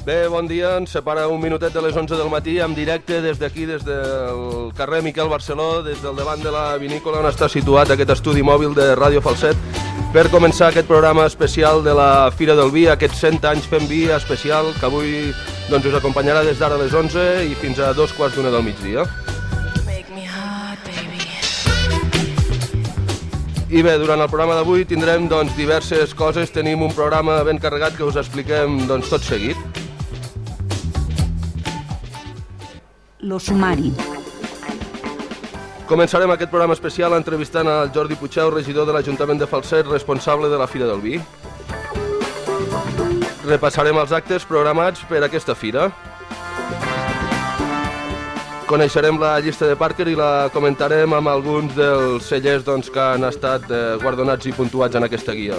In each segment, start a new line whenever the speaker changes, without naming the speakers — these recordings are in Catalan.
Bé, bon dia, ens separa un minutet de les 11 del matí, en directe des d'aquí, des del carrer Miquel Barceló, des del davant de la vinícola on està situat aquest estudi mòbil de Ràdio Falset, per començar aquest programa especial de la Fira del Vi, aquests 100 anys fent vi especial, que avui doncs, us acompanyarà des d'ara a les 11 i fins a 2:45 del migdia. I bé, durant el programa d'avui tindrem doncs, diverses coses, tenim un programa ben carregat que us expliquem doncs, tot seguit.
Lo sumari.
Començarem aquest programa especial entrevistant al Jordi Puigdeu, regidor de l'Ajuntament de Falset, responsable de la Fira del Vi. Repassarem els actes programats per aquesta fira. Coneixerem la llista de Parker i la comentarem amb alguns dels cellers doncs, que han estat guardonats i puntuats en aquesta guia.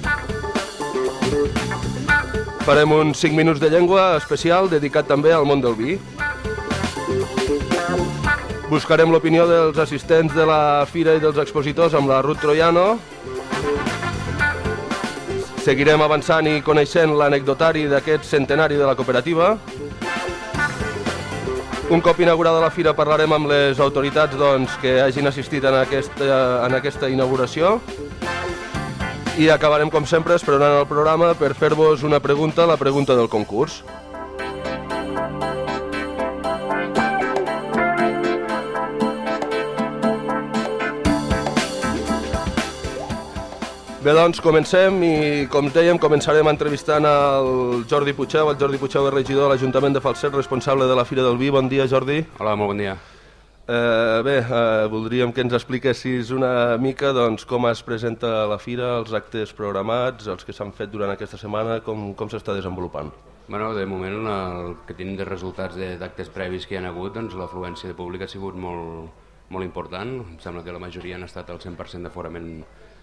Farem uns 5 minuts de llengua especial dedicat també al món del vi. Buscarem l'opinió dels assistents de la fira i dels expositors amb la Ruth Troiano. Seguirem avançant i coneixent l'anecdotari d'aquest centenari de la cooperativa. Un cop inaugurada la fira parlarem amb les autoritats doncs, que hagin assistit en aquesta inauguració. I acabarem, com sempre, esperonant el programa per fer-vos una pregunta, la pregunta del concurs. Bé, doncs, comencem i, com dèiem, començarem entrevistant el Jordi Puigdeu. El Jordi Puigdeu és regidor de l'Ajuntament de Falset, responsable de la Fira del Vi. Bon dia, Jordi.
Hola, molt bon dia.
Voldríem que ens expliquessis una mica doncs, com es presenta la fira, els actes programats, els que s'han fet durant aquesta setmana, com s'està desenvolupant.
Bueno, de moment, el que tenim de resultats d'actes previs que hi ha hagut, doncs l'afluència de públic ha sigut molt important. Em sembla que la majoria han estat al 100% d'aforament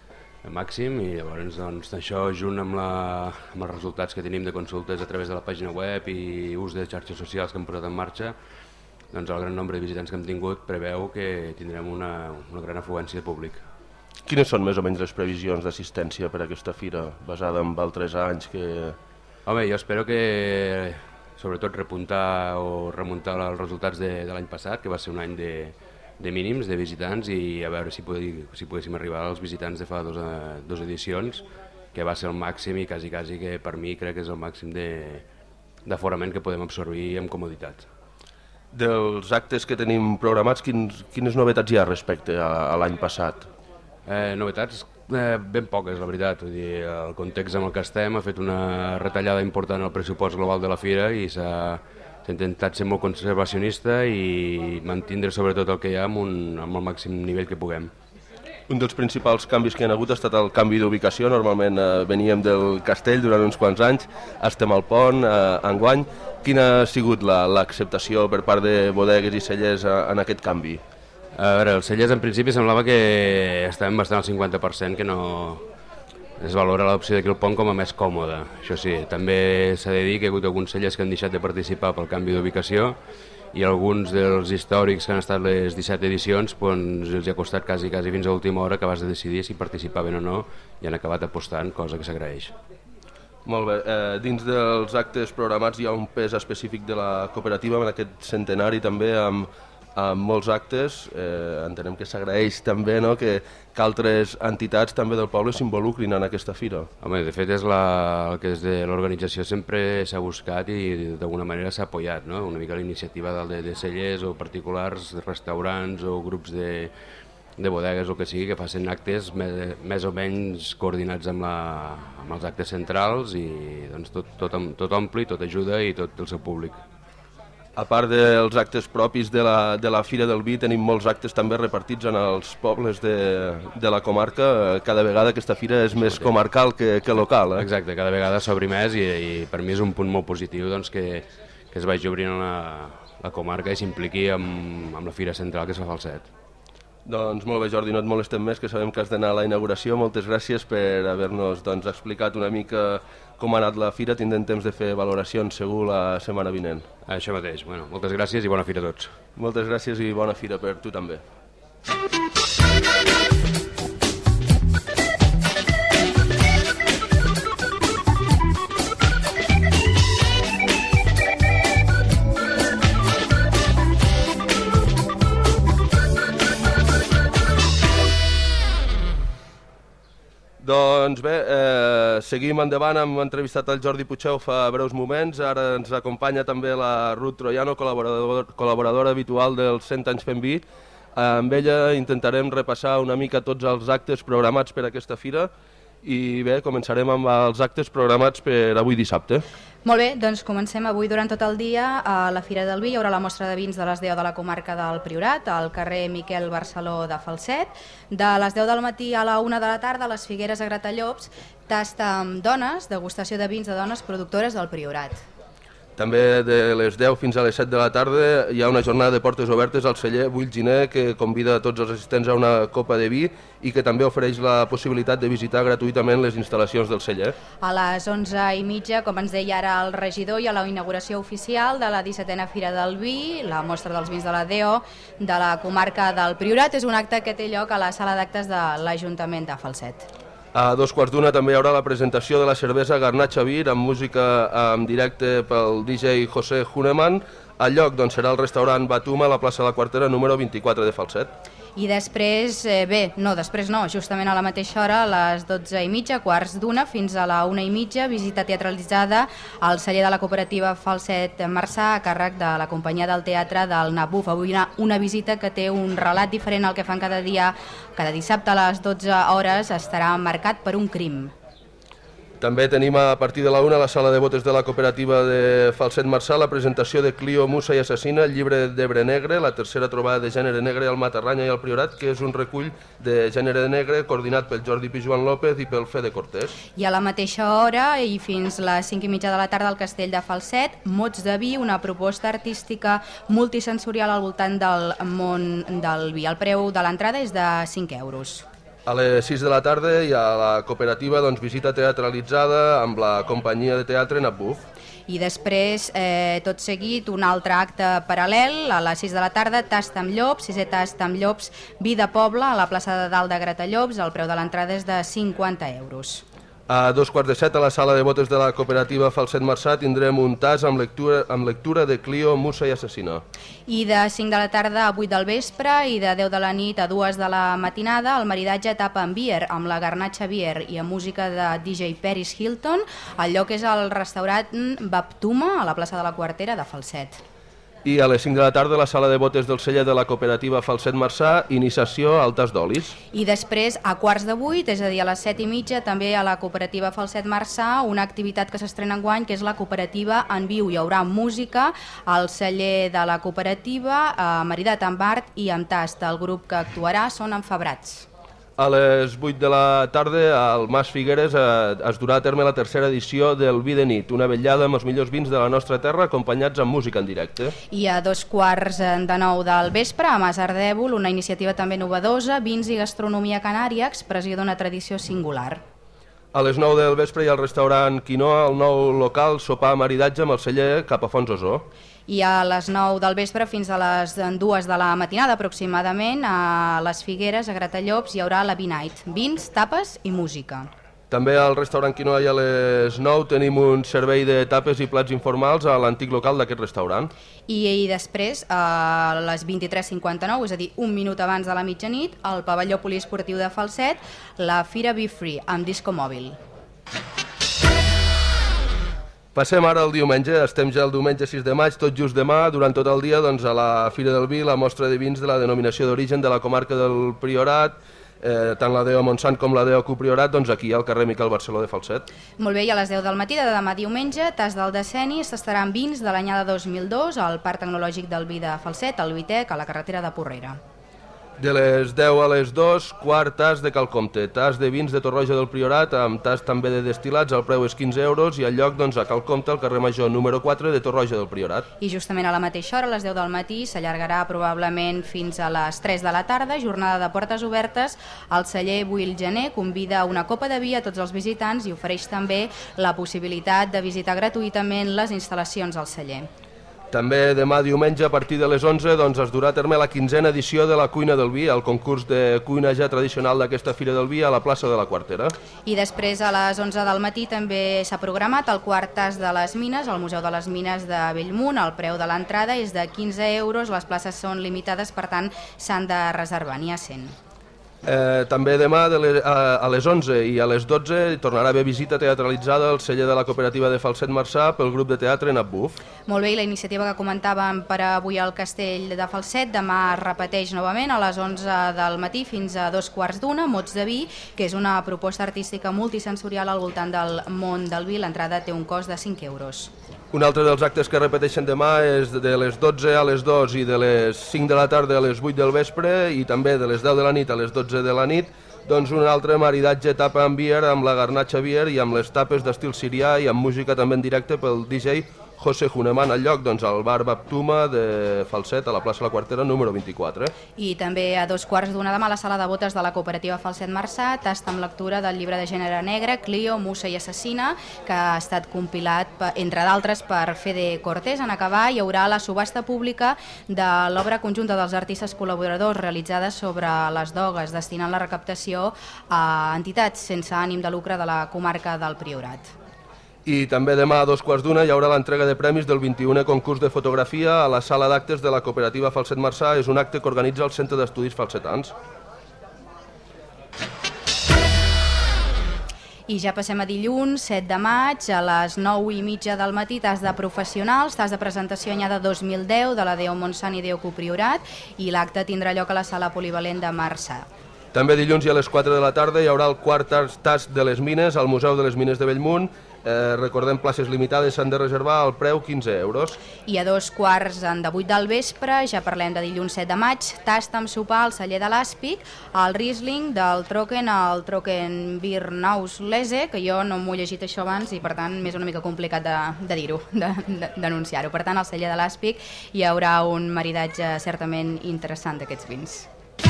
màxim i llavors doncs, això junt amb els resultats que tenim de consultes a través de la pàgina web i ús de xarxes socials que hem posat en marxa, doncs el gran nombre de visitants que hem tingut preveu que tindrem una gran afluència de públic.
Quines són més o menys les previsions d'assistència per a aquesta fira, basada en altres anys que...
Home, jo espero que sobretot remuntar els resultats de l'any passat, que va ser un any de mínims de visitants, i a veure si poguéssim arribar als visitants de fa dues edicions, que va ser el màxim i quasi que per mi crec que és el màxim d'aforament que podem absorbir amb comoditat.
Dels actes que tenim programats, quines novetats hi ha respecte a l'any passat?
Novetats ben poques, la veritat. Vull dir, el context en el que estem ha fet una retallada important al pressupost global de la fira i s'ha intentat ser molt conservacionista i mantindre sobretot el que hi ha amb el màxim nivell que puguem.
Un dels principals canvis que hi ha hagut ha estat el canvi d'ubicació. Normalment veníem del castell durant uns quants anys, estem al pont, enguany. Quina ha sigut l'acceptació per part de bodegues i cellers en aquest canvi?
A veure, els cellers en principi semblava que estàvem bastant al 50%, que no... Es valora l'opció d'aquí al pont com a més còmoda. Això sí, també s'ha de dir que hi ha hagut alguns cellers que han deixat de participar pel canvi d'ubicació i alguns dels històrics que han estat les 17 edicions doncs, els ha costat quasi fins a l'última hora que vas de decidir si participaven o no i han acabat apostant, cosa que s'agraeix.
Molt bé. Dins dels actes programats hi ha un pes específic de la cooperativa en aquest centenari també amb molts actes. Entenem que s'agraeix també que altres entitats també del poble s'involucrin en aquesta fira.
Home, de fet és el que des de l'organització sempre s'ha buscat i d'alguna manera s'ha apoyat, no? Una mica l'iniciativa de cellers o particulars, restaurants o grups de bodegues o que sigui, que facin actes més o menys coordinats amb els actes centrals i doncs, tot ompli, tot ajuda i tot el seu públic.
A part dels actes propis de la Fira del Vi, tenim molts actes també repartits en els pobles de la comarca. Cada vegada aquesta fira és més comarcal que local.
Exacte, cada vegada s'obri més i per mi és un punt molt positiu doncs, que es vagi obrint la comarca i s'impliqui amb la Fira Central que es fa a Falset.
Doncs molt bé, Jordi, no et molestem més, que sabem que has d'anar a la inauguració. Moltes gràcies per haver-nos explicat una mica com ha anat la fira. Tindrem temps de fer valoracions segur la setmana vinent.
Això mateix. Bueno, moltes gràcies i bona fira a tots.
Moltes gràcies i bona fira per tu també. Doncs bé, seguim endavant, hem entrevistat el Jordi Puigdeu fa breus moments, ara ens acompanya també la Ruth Troiano, col·laboradora habitual dels 100 anys fent vi. Amb ella intentarem repassar una mica tots els actes programats per aquesta fira i bé, començarem amb els actes programats per avui dissabte.
Molt bé, doncs comencem avui durant tot el dia a la Fira del Vi. Hi haurà la mostra de vins de les 10 de la comarca del Priorat, al carrer Miquel Barceló de Falset. De les 10 del matí a la 1 de la tarda, a les Figueres a Gratallops, tasta amb dones, degustació de vins de dones productores del Priorat.
També de les 10 fins a les 7 de la tarda hi ha una jornada de portes obertes al celler Bull-Giner que convida a tots els assistents a una copa de vi i que també ofereix la possibilitat de visitar gratuïtament les instal·lacions del celler.
A les 11:30, com ens deia ara el regidor, hi ha la inauguració oficial de la 17a Fira del Vi, la mostra dels vins de la DO de la comarca del Priorat. És un acte que té lloc a la sala d'actes de l'Ajuntament de Falset.
A 2:15 també hi haurà la presentació de la cervesa Garnatxa Beer amb música en directe pel DJ José Huneman. El lloc serà el restaurant Batuma a la plaça de la Quartera número 24 de Falset.
I després, justament a la mateixa hora, a les 12:30, quarts d'una, fins a la 1:30, visita teatralitzada al celler de la cooperativa Falset Marçà a càrrec de la companyia del teatre del Nabuf. Avui una visita que té un relat diferent al que fan cada dissabte a les 12 hores, estarà marcat per un crim.
També tenim a partir de la 1 a la sala de botes de la cooperativa de Falset Marçà la presentació de Clio, Musa i Assassina, el llibre d'Ebre Negre, la tercera trobada de gènere negre al Matarranya i al Priorat, que és un recull de gènere negre coordinat pel Jordi Pijuan López i pel Fede Cortés.
I a la mateixa hora i fins les 5:30 de la tarda al Castell de Falset, Mots de Vi, una proposta artística multisensorial al voltant del món del vi. El preu de l'entrada és de 5 euros.
A les 6 de la tarda hi ha la cooperativa visita teatralitzada amb la companyia de teatre Nabuf.
I després, tot seguit, un altre acte paral·lel, a les 6 de la tarda, tast amb llops, sisè tast amb llops, vi de poble, a la plaça de Dalt de Gratallops, el preu de l'entrada és de 50 euros.
A 2:15 a la sala de botes de la cooperativa Falset Marçà tindrem un tas amb lectura de Clio, Musa i Assassina.
I de 5 de la tarda a 8 del vespre i de 10 de la nit a 2 de la matinada el maridatge tapa amb beer, amb la Garnatxa Beer i amb música de DJ Paris Hilton. El lloc és el restaurant Batuma a la plaça de la Quartera de Falset.
I a les 5 de la tarda a la sala de botes del celler de la cooperativa Falset Marçà, iniciació al tas d'olis.
I després, a quarts de 8, és a dir, a les 7:30, també a la cooperativa Falset Marçà, una activitat que s'estrena enguany, que és la cooperativa en viu. Hi haurà música al celler de la cooperativa, maridat amb art i amb tast. El grup que actuarà són Enfabrats.
A les 8 de la tarda al Mas Figueres es durà a terme la tercera edició del Vi de nit, una vetllada amb els millors vins de la nostra terra acompanyats amb música en directe.
I a 2:15 del vespre, a Mas Ardèvol, una iniciativa també novedosa, vins i gastronomia canària, expressió d'una tradició singular.
A les 9 del vespre hi ha el restaurant Quinoa, el nou local, sopar maridatge amb el celler cap a Fons Osó.
I a les 9 del vespre fins a les 2 de la matinada aproximadament a les Figueres, a Gratallops, hi haurà la V-Night, vins, tapes i música.
També al restaurant Quinoa i a les 9 tenim un servei de tapes i plats informals a l'antic local d'aquest restaurant.
I després, a les 23:59, és a dir, un minut abans de la mitjanit, al pavelló poliesportiu de Falset, la Fira Be Free, amb disco mòbil.
Passem ara al diumenge, estem ja el diumenge 6 de maig, tot just demà, durant tot el dia, a la Fira del Vi, la mostra de vins de la denominació d'origen de la comarca del Priorat, tant la DO Montsant com la DO Priorat, aquí al carrer Miquel Barceló de Falset.
Molt bé, i a les 10 del matí de demà diumenge, tas del decenni, s'estaran vins de l'anyada 2002 al Parc Tecnològic del Vi de Falset, al Vitec, a la carretera de Porrera.
De les 10 a les 2, quart tas de Calcomte, tas de vins de Torroja del Priorat, amb tas també de destil·lats, el preu és 15 euros i el lloc a Calcomte, al carrer Major número 4 de Torroja del Priorat.
I justament a la mateixa hora, a les 10 del matí, s'allargarà probablement fins a les 3 de la tarda, jornada de portes obertes, el celler Bull-Giner convida una copa de vi a tots els visitants i ofereix també la possibilitat de visitar gratuïtament les instal·lacions al celler.
També demà diumenge a partir de les 11 es durà a terme la 15a edició de la Cuina del Vi, el concurs de cuina ja tradicional d'aquesta Fira del Vi a la plaça de la Quartera.
I després a les 11 del matí també s'ha programat el quart tas de les Mines, al Museu de les Mines de Bellmunt. El preu de l'entrada és de 15 euros, les places són limitades, per tant s'han de reservar, n'hi ha 100.
També demà a les 11 i a les 12 tornarà a haver visita teatralitzada al celler de la cooperativa de Falset Marçà pel grup de teatre Napbuf.
Molt bé, i la iniciativa que comentàvem per avui al Castell de Falset demà es repeteix novament a les 11 del matí fins a 2:15, Mots de vi, que és una proposta artística multisensorial al voltant del món del vi. L'entrada té un cost de 5 euros.
Un altre dels actes que repeteixen demà és de les 12 a les 2 i de les 5 de la tarda a les 8 del vespre i també de les 10 de la nit a les 12 de la nit, doncs un altre maridatge tapa amb beer amb la garnatxa beer i amb les tapes d'estil sirià i amb música també en directe pel DJ José Huneman, al lloc doncs, al bar Baptuma de Falset, a la plaça La Quartera, número 24.
I també a 2:15 demà a la sala de botes de la cooperativa Falset Marçà, tast amb lectura del llibre de gènere negre, Clio, Musa i Assassina, que ha estat compilat, entre d'altres, per Fede Cortés. En acabar, hi haurà la subhasta pública de l'obra conjunta dels artistes col·laboradors realitzada sobre les dogues, destinant la recaptació a entitats sense ànim de lucre de la comarca del Priorat.
I també demà a 2:15 hi haurà l'entrega de premis del 21è concurs de fotografia a la sala d'actes de la cooperativa Falset Marçà. És un acte que organitza el Centre d'Estudis Falsetans.
I ja passem a dilluns, 7 de maig, a les 9:30 del matí, tast de professionals, tast de presentació anyada 2010 de la Déu Montsant i Déu Copriorat, i l'acte tindrà lloc a la sala polivalent de Marçà.
També dilluns i a les 4 de la tarda hi haurà el quart tast de les mines al Museu de les Mines de Bellmunt. Recordem, places limitades, s'han de reservar al preu 15 euros.
I a 2:45 del vespre, ja parlem de dilluns 7 de maig, tast amb sopar al celler de l'Àspic, el Riesling del Trocken, el Trocken Beer Nauslese, que jo no m'ho he llegit això abans i per tant m'és una mica complicat de dir-ho, d'anunciar-ho. Per tant, al celler de l'Àspic hi haurà un maridatge certament interessant d'aquests vins.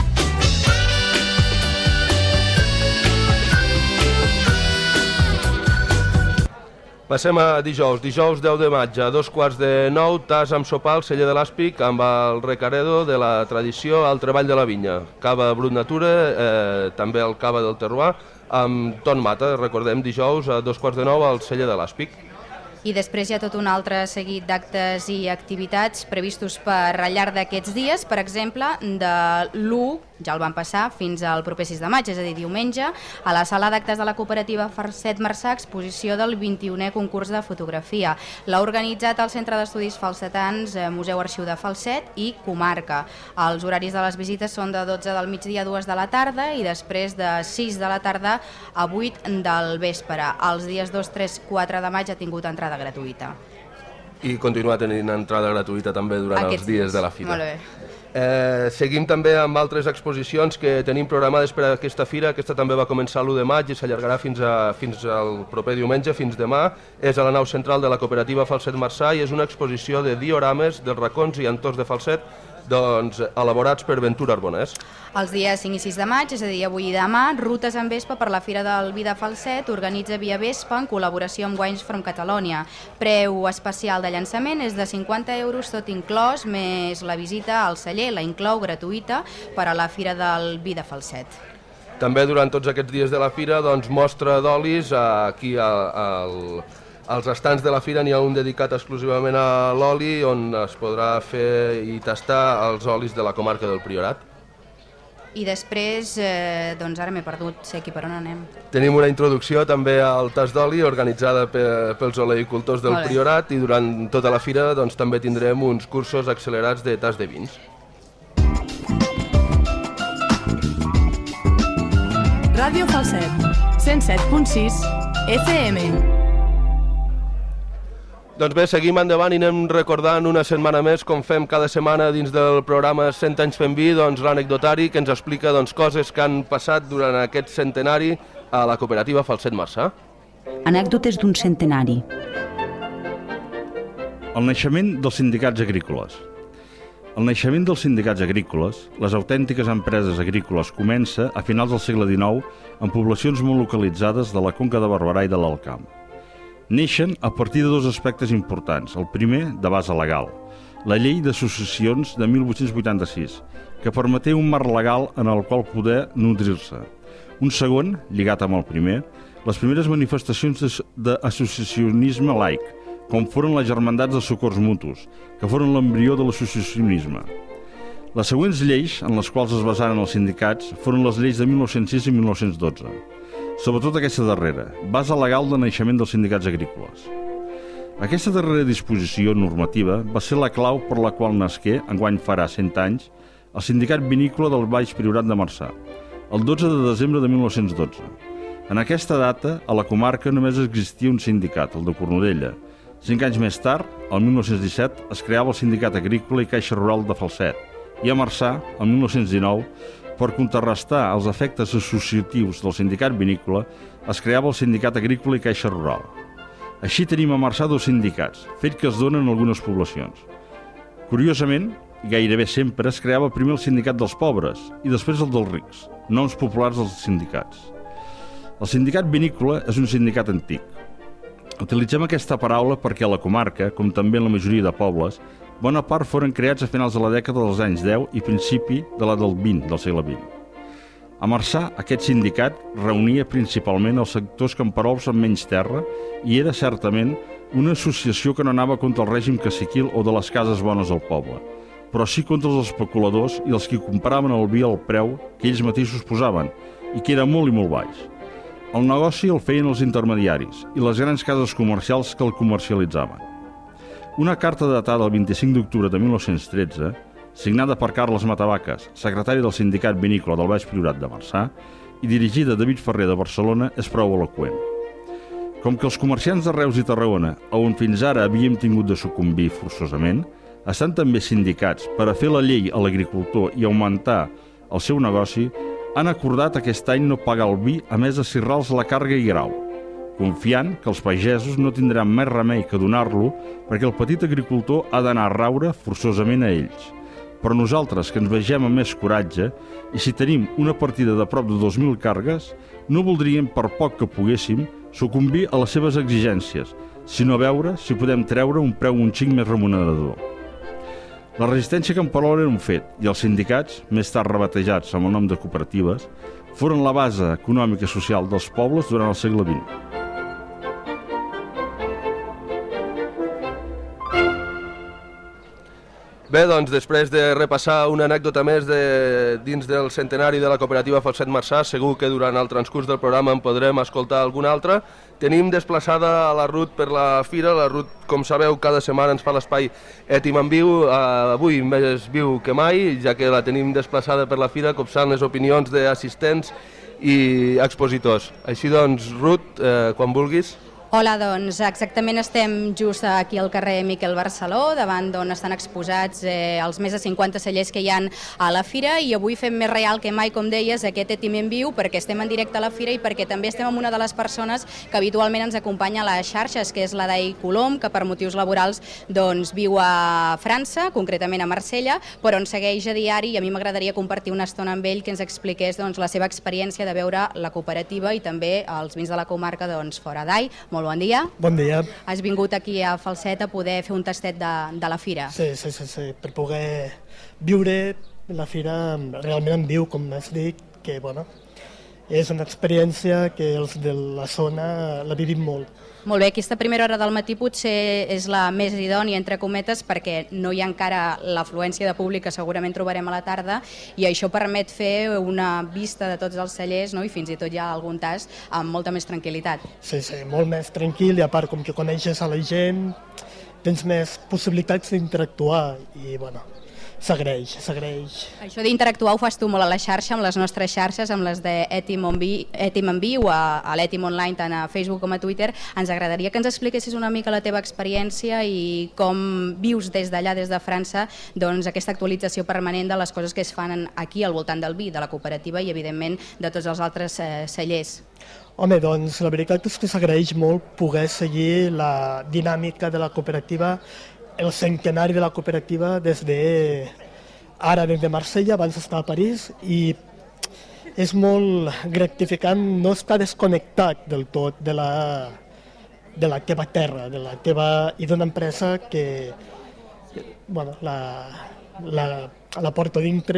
Passem a dijous 10 de maig, a 2:15, tast amb sopar al celler de l'Àspic amb el recaredo de la tradició al treball de la vinya. Cava Brut Natura, també el cava del terroir, amb Ton Mata, recordem, dijous a 2:15 al celler de l'Àspic.
I després hi ha tot un altre seguit d'actes i activitats previstos per al llarg d'aquests dies. Per exemple, de l'1, ja el van passar, fins al proper 6 de maig, és a dir, diumenge, a la sala d'actes de la cooperativa Falset Marçà, exposició del 21è concurs de fotografia. L'ha organitzat el Centre d'Estudis Falsetans, Museu Arxiu de Falset i Comarca. Els horaris de les visites són de 12 del migdia a 2 de la tarda i després de 6 de la tarda a 8 del vespre. Els dies 2, 3, 4 de maig ha tingut entrada gratuïta.
I continua tenint entrada gratuïta també durant els dies de la fira.
Molt bé.
Seguim també amb altres exposicions que tenim programades per a aquesta fira. Aquesta també va començar l'1 de maig i s'allargarà fins al proper diumenge, fins demà. És a la nau central de la cooperativa Falset Marçà i és una exposició de diorames dels racons i entorns de Falset, doncs, elaborats per Ventura Arbonès.
Els dies 5 i 6 de maig, és a dir, avui i demà, rutes en Vespa per la Fira del Vi de Falset organitza Via Vespa en col·laboració amb Wines from Catalonia. Preu especial de llançament és de 50 euros tot inclòs, més la visita al celler, la inclou gratuïta per a la Fira del Vi de Falset.
També durant tots aquests dies de la fira, doncs, mostra d'olis aquí als estants de la fira n'hi ha un dedicat exclusivament a l'oli on es podrà fer i tastar els olis de la comarca del Priorat.
I després, doncs ara m'he perdut, sé aquí per on anem.
Tenim una introducció també al tast d'oli organitzada pels oleicultors del Priorat i durant tota la fira doncs, també tindrem uns cursos accelerats de tast de vins.
Ràdio Falset, 107.6 FM.
Doncs bé, seguim endavant i anem recordant una setmana més, com fem cada setmana dins del programa 100 anys fent vi, doncs, l'anecdotari que ens explica coses que han passat durant aquest centenari a la cooperativa Falset Marçà.
Anècdotes d'un centenari.
El naixement dels sindicats agrícoles. El naixement dels sindicats agrícoles, les autèntiques empreses agrícoles, comença a finals del segle XIX en poblacions molt localitzades de la Conca de Barberà i de l'Alt Camp. Neixen a partir de dos aspectes importants. El primer, de base legal, la llei d'associacions de 1886, que permeté un marc legal en el qual poder nodrir-se. Un segon, lligat amb el primer, les primeres manifestacions d'associacionisme laic, com foren les germandats de socors mutus, que foren l'embrió de l'associacionisme. Les següents lleis en les quals es basaren els sindicats foren les lleis de 1906 i 1912. Sobretot aquesta darrera, base legal de naixement dels sindicats agrícoles. Aquesta darrera disposició normativa va ser la clau per la qual nasqué, enguany farà 100 anys, el sindicat vinícola del Baix Priorat de Marçà, el 12 de desembre de 1912. En aquesta data, a la comarca només existia un sindicat, el de Cornudella. 5 anys més tard, el 1917, es creava el Sindicat Agrícola i Caixa Rural de Falset, i a Marçà, el 1919, per contrarrestar els efectes associatius del sindicat vinícola, es creava el Sindicat Agrícola i Caixa Rural. Així tenim a Marçà 2 sindicats, fet que es donen en algunes poblacions. Curiosament, gairebé sempre es creava primer el sindicat dels pobres i després el dels rics, noms populars dels sindicats. El sindicat vinícola és un sindicat antic. Utilitzem aquesta paraula perquè a la comarca, com també en la majoria de pobles, bona part foren creats a finals de la dècada dels anys 10 i principi de la del 20, del segle XX. A Marçà, aquest sindicat reunia principalment els sectors camperols amb menys terra i era certament una associació que no anava contra el règim caciquil o de les cases bones del poble, però sí contra els especuladors i els que compraven el vi al preu que ells mateixos posaven i que era molt i molt baix. El negoci el feien els intermediaris i les grans cases comercials que el comercialitzaven. Una carta datada el 25 d'octubre de 1913, signada per Carles Matavaques, secretari del Sindicat Vinícola del Baix Priorat de Marçà, i dirigida a David Ferrer de Barcelona, és prou eloqüent. Com que els comerciants de Reus i Tarragona, on fins ara havíem tingut de sucumbir forçosament, estan també sindicats per a fer la llei a l'agricultor i augmentar el seu negoci, han acordat aquest any no pagar el vi a més de cirrals la càrrega i grau, confiant que els pagesos no tindran més remei que donar-lo perquè el petit agricultor ha d'anar a raure forçosament a ells. Però nosaltres, que ens vegem amb més coratge, i si tenim una partida de prop de 2.000 càrregues, no voldríem, per poc que poguéssim, sucumbir a les seves exigències, sinó veure si podem treure un preu un xic més remunerador. La resistència camperola era un fet, i els sindicats, més tard rebatejats amb el nom de cooperatives, foren la base econòmica i social dels pobles durant el segle XX.
Bé, doncs, després de repassar una anècdota més dins del centenari de la cooperativa Falset Marçà, segur que durant el transcurs del programa en podrem escoltar alguna altra. Tenim desplaçada a la Ruth per la fira. La Ruth, com sabeu, cada setmana ens fa l'espai Ètim en Viu, avui més viu que mai, ja que la tenim desplaçada per la fira, copsant les opinions d'assistents i expositors. Així doncs, Ruth, quan vulguis.
Hola, doncs exactament estem just aquí al carrer Miquel Barceló, davant d'on estan exposats els més de 50 cellers que hi ha a la fira, i avui fem més real que mai, com deies, aquest Ètim en Viu, perquè estem en directe a la fira i perquè també estem amb una de les persones que habitualment ens acompanya a les xarxes, que és la Dai Colom, que per motius laborals doncs, viu a França, concretament a Marsella, però on segueix a diari, i a mi m'agradaria compartir una estona amb ell que ens expliqués doncs, la seva experiència de veure la cooperativa i també els vins de la comarca doncs, fora. Dai, molt bon dia.
Bon dia.
Has vingut aquí a Falset a poder fer un tastet de la fira.
Sí, per poder viure la fira realment en viu, com has dit, que bueno, és una experiència que els de la zona la vivim molt.
Molt bé, aquesta primera hora del matí potser és la més idònia, entre cometes, perquè no hi ha encara l'afluència de públic que segurament trobarem a la tarda, i això permet fer una vista de tots els cellers, no? I fins i tot hi ha algun tast amb molta més tranquil·litat.
Sí, molt més tranquil, i a part, com que coneixes a la gent, tens més possibilitats d'interactuar, i bueno, s'agraeix.
Això d'interactuar ho fas tu molt a la xarxa, amb les nostres xarxes, amb les d'Ètim en Viu, a l'Ètim Online, tant a Facebook com a Twitter. Ens agradaria que ens expliquessis una mica la teva experiència i com vius des d'allà, des de França, doncs, aquesta actualització permanent de les coses que es fan aquí al voltant del vi, de la cooperativa i, evidentment, de tots els altres cellers.
Home, doncs la veritat és que s'agraeix molt poder seguir la dinàmica de la cooperativa, el centenari de la cooperativa des de Marsella, abans d'estar a París, i és molt gratificant no estar desconnectat del tot de la teva terra, de la teva i d'una empresa que bueno, la porto dintre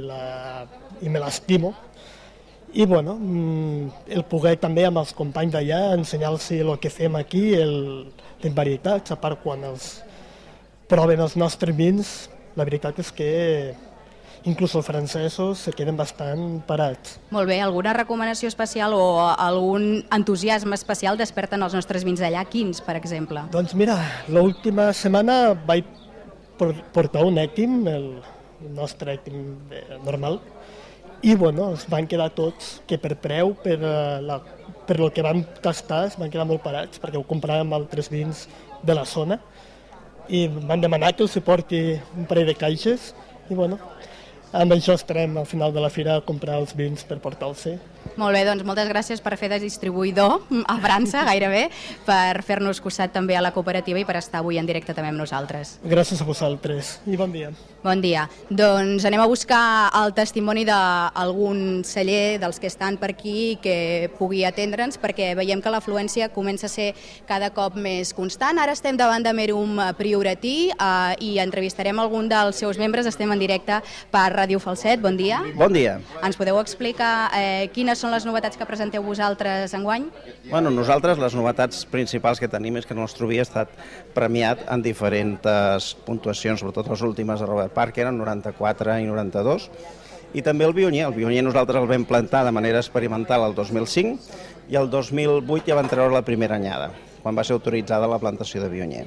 i me l'estimo. I bueno, el poder també amb els companys d'allà ensenyar-los el que fem aquí, les varietats, a part quan els proven els nostres vins, la veritat és que inclús els francesos se queden bastant parats.
Molt bé, alguna recomanació especial o algun entusiasme especial desperten els nostres vins d'allà? Quins, per exemple?
Doncs mira, l'última setmana vaig portar un èctim, el nostre èctim normal, i bueno, es van quedar tots, que per preu, per el que vam tastar, es van quedar molt parats, perquè ho comparàvem amb altres vins de la zona, i van demanar que els porti un parell de caixes, i bueno, amb això estarem al final de la fira a comprar els vins per portar-los.
Molt bé, doncs moltes gràcies per fer de distribuïdor a França, gairebé, per fer-nos costat també a la cooperativa i per estar avui en directe també amb nosaltres.
Gràcies a vosaltres i bon dia.
Bon dia. Doncs anem a buscar el testimoni d'algun celler dels que estan per aquí que pugui atendre'ns, perquè veiem que l'afluència comença a ser cada cop més constant. Ara estem davant de Merum Prioratí i entrevistarem algun dels seus membres. Estem en directe per Ràdio Falset. Bon dia.
Bon dia.
Ens podeu explicar quines són les novetats que presenteu vosaltres enguany?
Bueno, nosaltres les novetats principals que tenim és que el nostre vi ha estat premiat en diferents puntuacions, sobretot les últimes de Robert Parker, en 94 i 92, i també el Viognier. El Viognier nosaltres el vam plantar de manera experimental el 2005 i el 2008 ja van treure la primera anyada, quan va ser autoritzada la plantació de Viognier.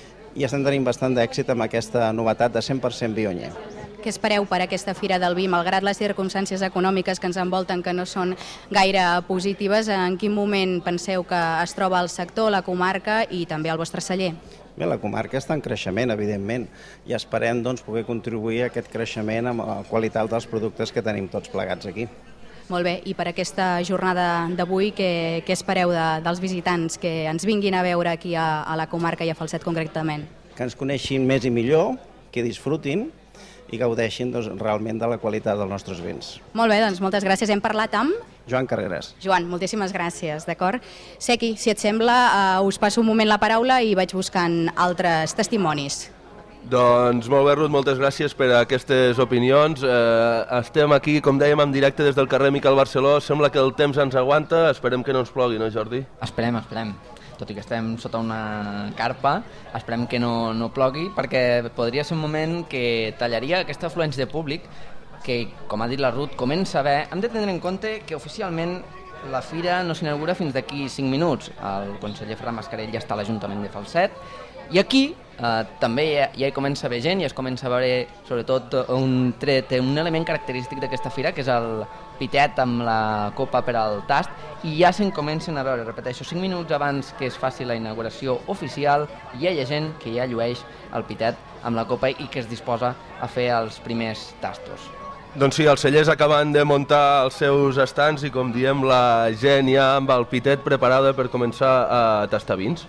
I estem tenint bastant d'èxit amb aquesta novetat de 100% Viognier.
Què espereu per aquesta Fira del Vi, malgrat les circumstàncies econòmiques que ens envolten que no són gaire positives? En quin moment penseu que es troba el sector, la comarca i també el vostre celler?
Bé, la comarca està en creixement, evidentment, i esperem poder contribuir a aquest creixement amb la qualitat dels productes que tenim tots plegats aquí.
Molt bé, i per aquesta jornada d'avui, què espereu dels visitants que ens vinguin a veure aquí a la comarca i a Falset concretament?
Que ens coneixin més i millor, que disfrutin i gaudeixin realment de la qualitat dels nostres vins.
Molt bé, doncs moltes gràcies. Hem parlat amb
Joan Carreras.
Joan, moltíssimes gràcies, d'acord? Sequi, si et sembla, us passo un moment la paraula i vaig buscant altres testimonis.
Doncs molt bé, Ruth, moltes gràcies per aquestes opinions. Estem aquí, com dèiem, en directe des del carrer Miquel Barceló. Sembla que el temps ens aguanta. Esperem que no ens plogui, no, Jordi?
Esperem. Tot i que estem sota una carpa, esperem que no plogui, perquè podria ser un moment que tallaria aquesta afluència de públic que, com ha dit la Ruth, comença a haver. Hem de tenir en compte que oficialment la fira no s'inaugura fins d'aquí 5 minuts. El conseller Ferran Mascarell ja està a l'Ajuntament de Falset i aquí també ja hi comença a haver gent i es comença a veure sobretot un element característic d'aquesta fira, que és el pitet amb la copa per al tast, i ja se'n comencen a veure, repeteixo, 5 minuts abans que es faci la inauguració oficial, ja hi ha gent que ja llueix el pitet amb la copa i que es disposa a fer els primers tastos.
Doncs sí, els cellers acaben de muntar els seus estants i, com diem, la gent ja amb el pitet preparada per començar a tastar vins.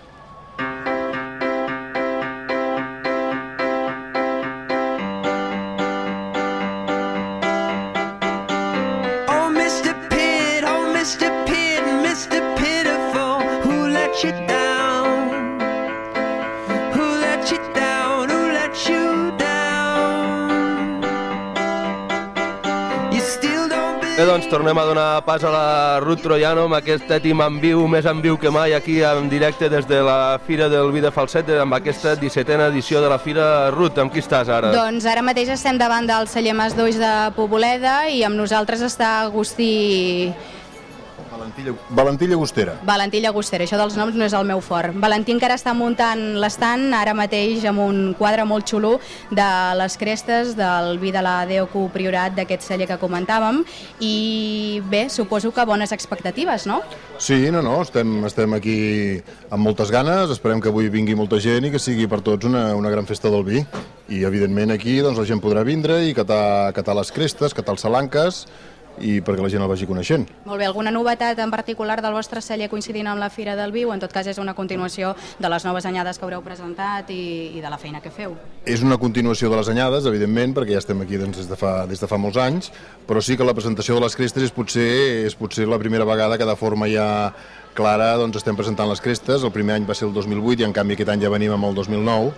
Bé, doncs tornem a donar pas a la Ruth Troiano amb aquest ètim en viu, més en viu que mai, aquí en directe des de la Fira del Vi de Falset, amb aquesta 17a edició de la Fira. Ruth, amb qui estàs ara?
Doncs ara mateix estem davant del celler Mas d'Oix de Poboleda i amb nosaltres està Agustí...
Valentí Llagostera.
Valentí Llagostera, això dels noms no és el meu fort. Valentí encara està muntant l'estant ara mateix amb un quadre molt xulo de les crestes del vi de la DOQ Priorat d'aquest celler que comentàvem i bé, suposo que bones expectatives, no?
Sí, no, estem aquí amb moltes ganes, esperem que avui vingui molta gent i que sigui per tots una gran festa del vi i evidentment aquí la gent podrà vindre i catar les crestes, catar els salanques i perquè la gent el vagi coneixent.
Molt bé, alguna novetat en particular del vostre celler coincidint amb la Fira del Vi o en tot cas és una continuació de les noves anyades que haureu presentat i de la feina que feu?
És una continuació de les anyades, evidentment, perquè ja estem aquí des de fa molts anys, però sí que la presentació de les crestes és potser la primera vegada que de forma ja clara estem presentant les crestes. El primer any va ser el 2008 i en canvi aquest any ja venim amb el 2009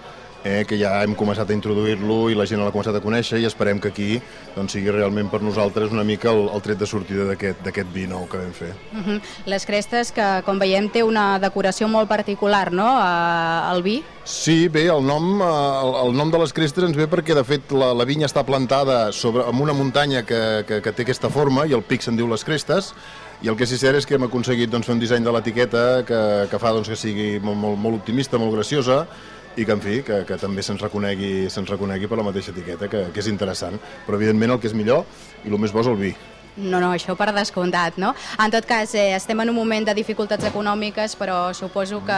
que ja hem començat a introduir-lo i la gent l'ha començat a conèixer i esperem que aquí sigui realment per nosaltres una mica el tret de sortida d'aquest vi nou que vam fer.
Les crestes, que com veiem té una decoració molt particular, no?, el vi.
Sí, bé, el nom de les crestes ens ve perquè, de fet, la vinya està plantada en una muntanya que té aquesta forma i el pic se'n diu les crestes, i el que sí cert és que hem aconseguit fer un disseny de l'etiqueta que fa que sigui molt optimista, molt graciosa, i que, en fi, que també se'ns reconegui per la mateixa etiqueta, que és interessant. Però, evidentment, el que és millor i el més bo és el vi.
No, això per descomptat, no? En tot cas, estem en un moment de dificultats econòmiques, però suposo que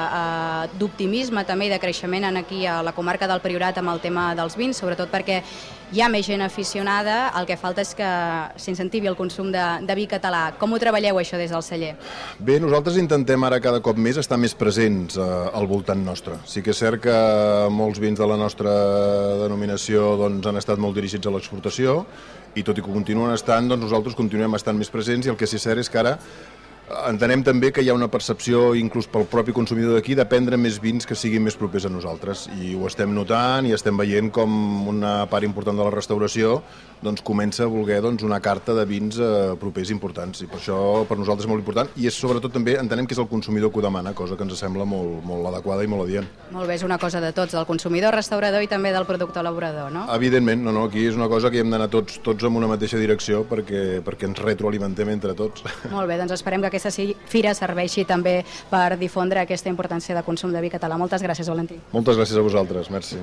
d'optimisme també i de creixement aquí a la comarca del Priorat amb el tema dels vins, sobretot perquè hi ha més gent aficionada, el que falta és que s'incentivi el consum de vi català. Com ho treballeu, això, des del celler?
Bé, nosaltres intentem ara cada cop més estar més presents al voltant nostre. Sí que és cert que molts vins de la nostra denominació han estat molt dirigits a l'exportació, i tot i que continuen estant, nosaltres continuem estant més presents, i el que sí cert és que ara entenem també que hi ha una percepció, inclús pel propi consumidor d'aquí, de prendre més vins que siguin més propers a nosaltres, i ho estem notant i estem veient com una part important de la restauració comença a voler una carta de vins propers importants, i per això per nosaltres és molt important, i és sobretot també entenem que és el consumidor que ho demana, cosa que ens sembla molt adequada i molt adient.
Molt bé, és una cosa de tots, del consumidor, restaurador i també del productor elaborador, no?
Evidentment, aquí és una cosa que hem d'anar tots en una mateixa direcció perquè ens retroalimentem entre tots.
Molt bé, doncs esperem que aquesta fira serveixi també per difondre aquesta importància de consum de vi català. Moltes gràcies, Valentí.
Moltes gràcies a vosaltres, merci.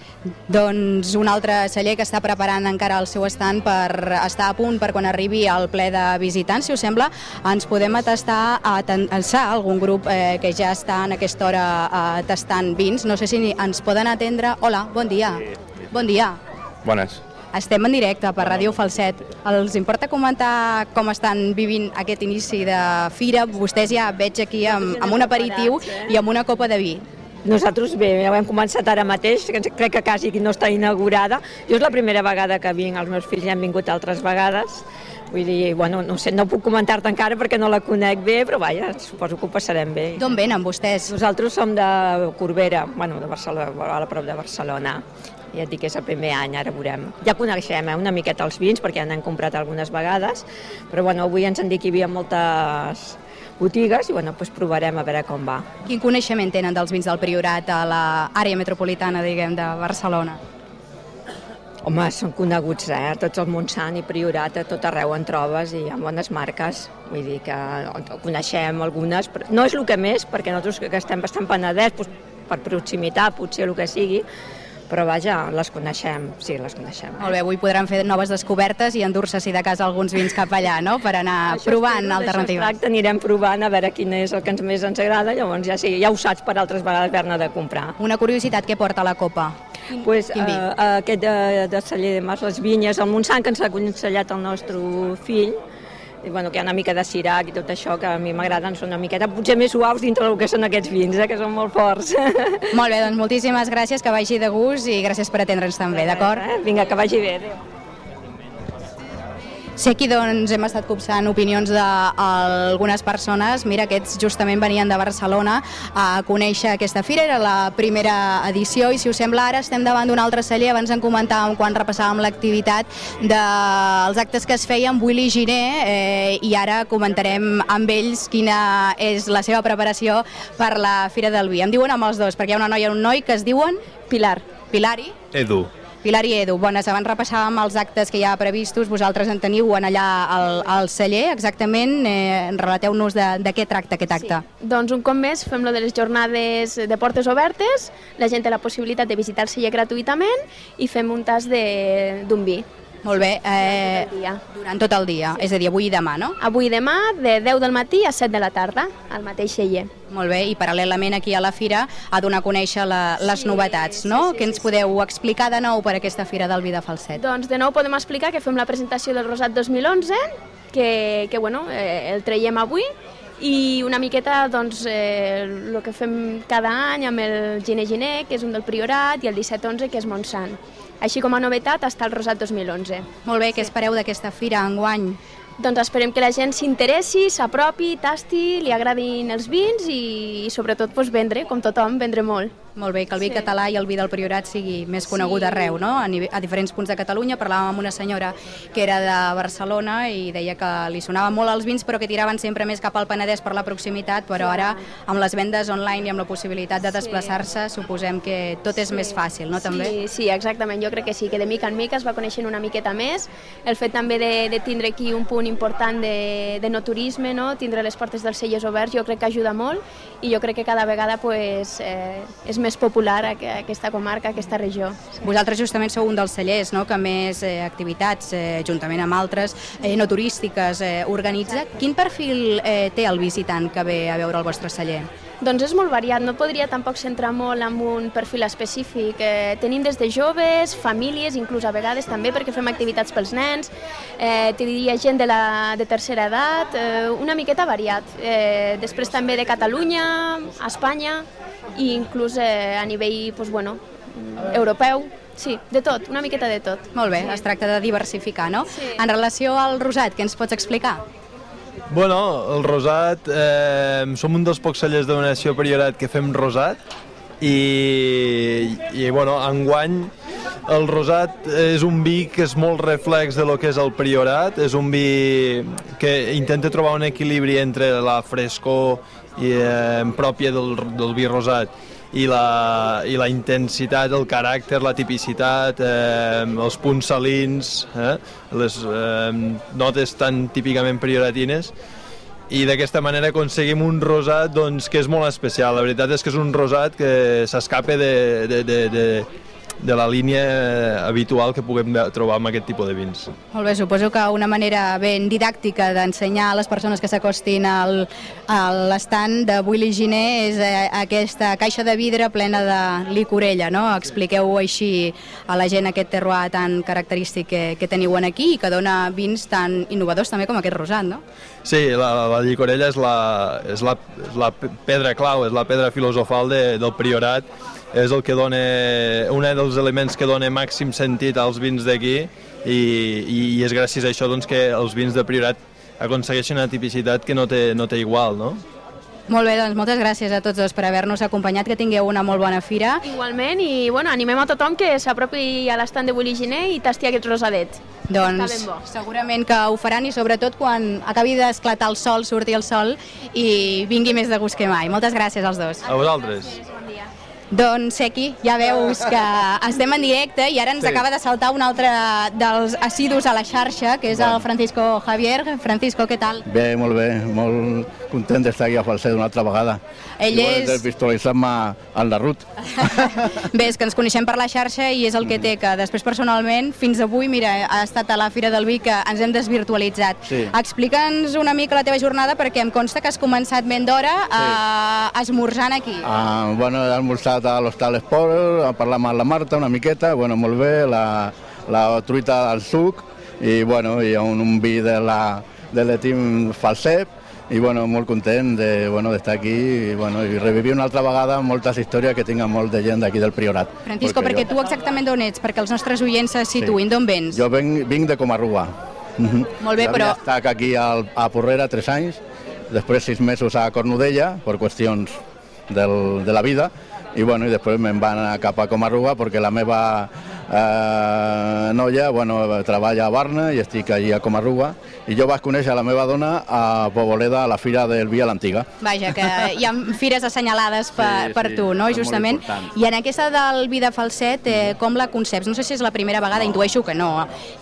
Doncs un altre celler que està preparant encara el seu estand per estar a punt per quan arribi al ple de visitants. Si us sembla, ens podem atestar algun grup que ja està en aquesta hora tastant vins. No sé si ens poden atendre. Hola, bon dia. Bon dia.
Bones.
Estem en directe per Ràdio Falset. Els importa comentar com estan vivint aquest inici de fira? Vostès ja veig aquí amb un aperitiu i amb una copa de vi.
Nosaltres bé, ja ho hem començat ara mateix, crec que quasi no està inaugurada. Jo és la primera vegada que vinc, els meus fills ja han vingut altres vegades. Vull dir, bueno, no sé, no puc comentar-te encara perquè no la conec bé, però vaja, suposo que ho passarem bé.
D'on venen vostès?
Nosaltres som de Corbera, bueno, de Barcelona, a prop de Barcelona. Ja et dic que és el primer any, ara veurem. Ja coneixem una miqueta els vins perquè ja n'hem comprat algunes vegades, però bueno, avui ens han dit que hi havia moltes botigues i bueno, provarem a veure com va.
Quin coneixement tenen dels vins del Priorat a l'àrea metropolitana, diguem, de Barcelona?
Home, són coneguts, tots el Montsant i Priorat, a tot arreu en trobes i amb bones marques. Vull dir que coneixem algunes, però no és el que més, perquè nosaltres que estem bastant penedets, per proximitat, potser el que sigui, però vaja, les coneixem, sí, les coneixem.
Molt bé, avui podran fer noves descobertes i endur-se, si de cas, alguns vins cap allà, no?, per anar provant alternatives.
Exacte, anirem provant a veure quin és el que més ens agrada, llavors ja ho saps per altres vegades haver-ne de comprar.
Una curiositat, què porta la copa?
Pues, aquest de celler de Mas, les vinyes, el Montsant, que ens ha aconsellat el nostre fill, i bueno, que hi ha una mica de Sirac i tot això que a mi m'agraden, són una miqueta potser més suaus dintre del que són aquests vins, que són molt forts.
Molt bé, doncs moltíssimes gràcies, que vagi de gust i gràcies per atendre'ns també, d'acord?
Vinga, que vagi bé, adéu.
Sí, aquí doncs hem estat copsant opinions d'algunes persones. Mira, aquests justament venien de Barcelona a conèixer aquesta fira, era la primera edició i si us sembla ara estem davant d'un altre celler. Abans en comentàvem quan repassàvem l'activitat dels actes que es feien Willy Giner i ara comentarem amb ells quina és la seva preparació per la Fira del Vi. Em diuen amb els dos, perquè hi ha una noia i un noi que es diuen
Pilar.
Pilar i?
Edu.
Pilar i Edu, bones. Abans repassàvem els actes que hi ha previstos, vosaltres en teniu en allà al celler, exactament, relateu-nos de què tracta aquest acte.
Sí. Doncs un cop més fem lo de les jornades de portes obertes, la gent té la possibilitat de visitar el celler gratuïtament i fem un tast d'un vi.
Molt bé, durant tot el dia, és a dir, avui i demà, no?
Avui i demà, de 10 del matí a 7 de la tarda, al mateix celler.
Molt bé, i paral·lelament aquí a la fira a donar a conèixer les novetats, no? Què ens podeu explicar de nou per aquesta Fira del Vi de Falset?
Doncs de nou podem explicar que fem la presentació del Rosat 2011, que bueno, el traiem avui, i una miqueta doncs, el que fem cada any amb el Giner, que és un del Priorat, i el 17-11, que és Montsant. Així com a novetat està el Rosat 2011.
Molt bé, què espereu d'aquesta fira enguany?
Doncs esperem que la gent s'interessi, s'apropi, tasti, li agradin els vins i sobretot vendre, com tothom, vendre molt.
Molt bé, que el vi català i el vi del Priorat sigui més conegut arreu, no? A diferents punts de Catalunya. Parlàvem amb una senyora que era de Barcelona i deia que li sonaven molt els vins però que tiraven sempre més cap al Penedès per la proximitat, però ara amb les vendes online i amb la possibilitat de desplaçar-se suposem que tot és més fàcil, no? També?
Sí, exactament, jo crec que sí, que de mica en mica es va coneixent una miqueta més. El fet també de tindre aquí un punt important de no turisme, no? Tindre les portes dels cellers oberts, jo crec que ajuda molt i jo crec que cada vegada és més popular aquesta comarca, aquesta regió.
Vosaltres justament sou un dels cellers, no?, que més activitats, juntament amb altres, no turístiques, organitza. Quin perfil té el visitant que ve a veure el vostre celler?
Doncs és molt variat, no podria tampoc centrar molt en un perfil específic. Tenim des de joves, famílies, inclús a vegades també perquè fem activitats pels nens, hi ha gent de tercera edat, una miqueta variat. Després també de Catalunya, a Espanya i inclús a nivell europeu. Sí, de tot, una miqueta de tot.
Molt bé, es tracta de diversificar, no? Sí. En relació al rosat, què ens pots explicar?
Bueno, el rosat, som un dels pocs cellers de Donació Priorat que fem rosat i enguany el rosat és un vi que és molt reflex de lo que és el Priorat, és un vi que intenta trobar un equilibri entre la frescor pròpia del vi rosat i la intensitat, el caràcter, la tipicitat, els punts salins, les notes tan típicament prioratines, i d'aquesta manera aconseguim un rosat que és molt especial. La veritat és que és un rosat que s'escapa de la línia habitual que puguem trobar amb aquest tipus de vins.
Molt bé, suposo que una manera ben didàctica d'ensenyar a les persones que s'acostin a l'estand de Willy Giner és aquesta caixa de vidre plena de licorella, no? Expliqueu així a la gent aquest terroir tan característic que teniu aquí i que dona vins tan innovadors també com aquest rosat, no?
Sí, la llicorella és la pedra clau, és la pedra filosofal del Priorat, és el que dona, un dels elements que dona màxim sentit als vins d'aquí i és gràcies a això que els vins de Priorat aconsegueixen una tipicitat que no té igual, no?
Molt bé, doncs moltes gràcies a tots dos per haver-nos acompanyat, que tingueu una molt bona fira.
Igualment, i animem a tothom que s'apropi a l'estand de Willy Giner i tasti aquest rosadet.
Doncs segurament que ho faran i sobretot quan acabi d'esclatar el sol, surti el sol i vingui més de gust que mai. Moltes gràcies als dos.
A vosaltres.
Doncs aquí ja veus que estem en directe i ara ens acaba de saltar un altre dels assidus a la xarxa, que és el Francisco Javier. Francisco, què tal?
Bé, molt content d'estar aquí a Falset una altra vegada.
Ell és...
de visualitzar-me en la Ruth.
Bé, és que ens coneixem per la xarxa i és el que té, que després personalment, fins avui, mira, ha estat a la Fira del Vi que ens hem desvirtualitzat.
Sí.
Explica'ns una mica la teva jornada perquè em consta que has començat ben d'hora esmorzant aquí.
Bueno, he almorzat a l'Hostal Esport, a parlar amb la Marta una miqueta, molt bé, la truita al suc i un vi de l'Etim Falset i molt content d'estar aquí i revivir una altra vegada moltes històries que tinc amb molt de gent d'aquí del Priorat.
Francisco, perquè tu exactament d'on ets? Perquè els nostres oients se situïn, d'on vens?
Jo vinc de Comarruga.
Molt bé, però...
Havia estat aquí a Porrera 3 anys, després 6 mesos a Cornudella per qüestions de la vida i després me'n van anar cap a Comarruga perquè la meva noia treballa a Barna i estic allí a Comarruga i jo vaig conèixer la meva dona a Poboleda a la Fira del Vi a l'Antiga.
Vaja, que hi ha fires assenyalades per tu, no? Justament. I en aquesta del Vi de Falset, com la conceps? No sé si és la primera vegada, intueixo que no.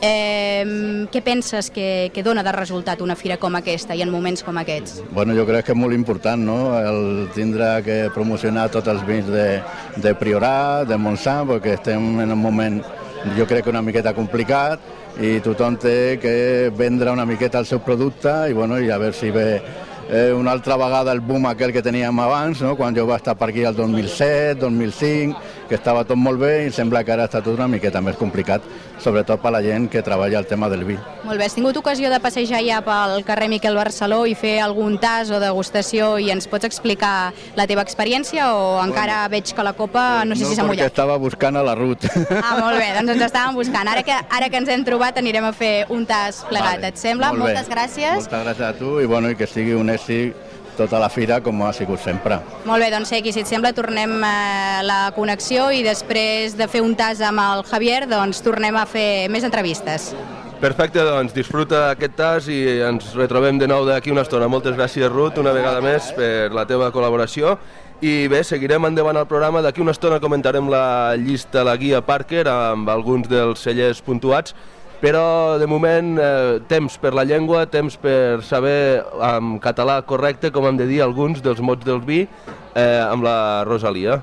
Què penses que dona de resultat una fira com aquesta i en moments com aquests?
Jo crec que és molt important, no?, el tindre que promocionar tots els vins de Priorat, de Montsant, perquè estem en un moment, jo crec que una miqueta complicat i tothom té que vendre una miqueta el seu producte i a veure si ve una altra vegada el boom aquell que teníem abans, no?, quan jo vaig estar per aquí el 2007, 2005, que estava tot molt bé i sembla que ara està tot una miqueta més complicat, sobretot per la gent que treballa el tema del vi.
Molt bé, has tingut ocasió de passejar ja pel carrer Miquel Barceló i fer algun tas o degustació i ens pots explicar la teva experiència o encara veig que la copa no sé si s'ha mullat?
No, perquè estava buscant a la Ruth.
Molt bé, doncs ens estàvem buscant. Ara que ens hem trobat anirem a fer un tas plegat, et sembla? Moltes gràcies.
Moltes gràcies a tu i que sigui un èxit tota la fira com ha sigut sempre.
Molt bé, doncs Equi, si et sembla, tornem a la connexió i després de fer un tas amb el Javier, doncs tornem a fer més entrevistes.
Perfecte, doncs disfruta aquest tas i ens retrobem de nou d'aquí una estona. Moltes gràcies, Ruth, una vegada més per la teva col·laboració. I bé, seguirem endavant al programa. D'aquí una estona comentarem la llista, la guia Parker, amb alguns dels cellers puntuats, però de moment temps per la llengua, temps per saber en català correcte com hem de dir alguns dels mots del vi amb la Rosalia.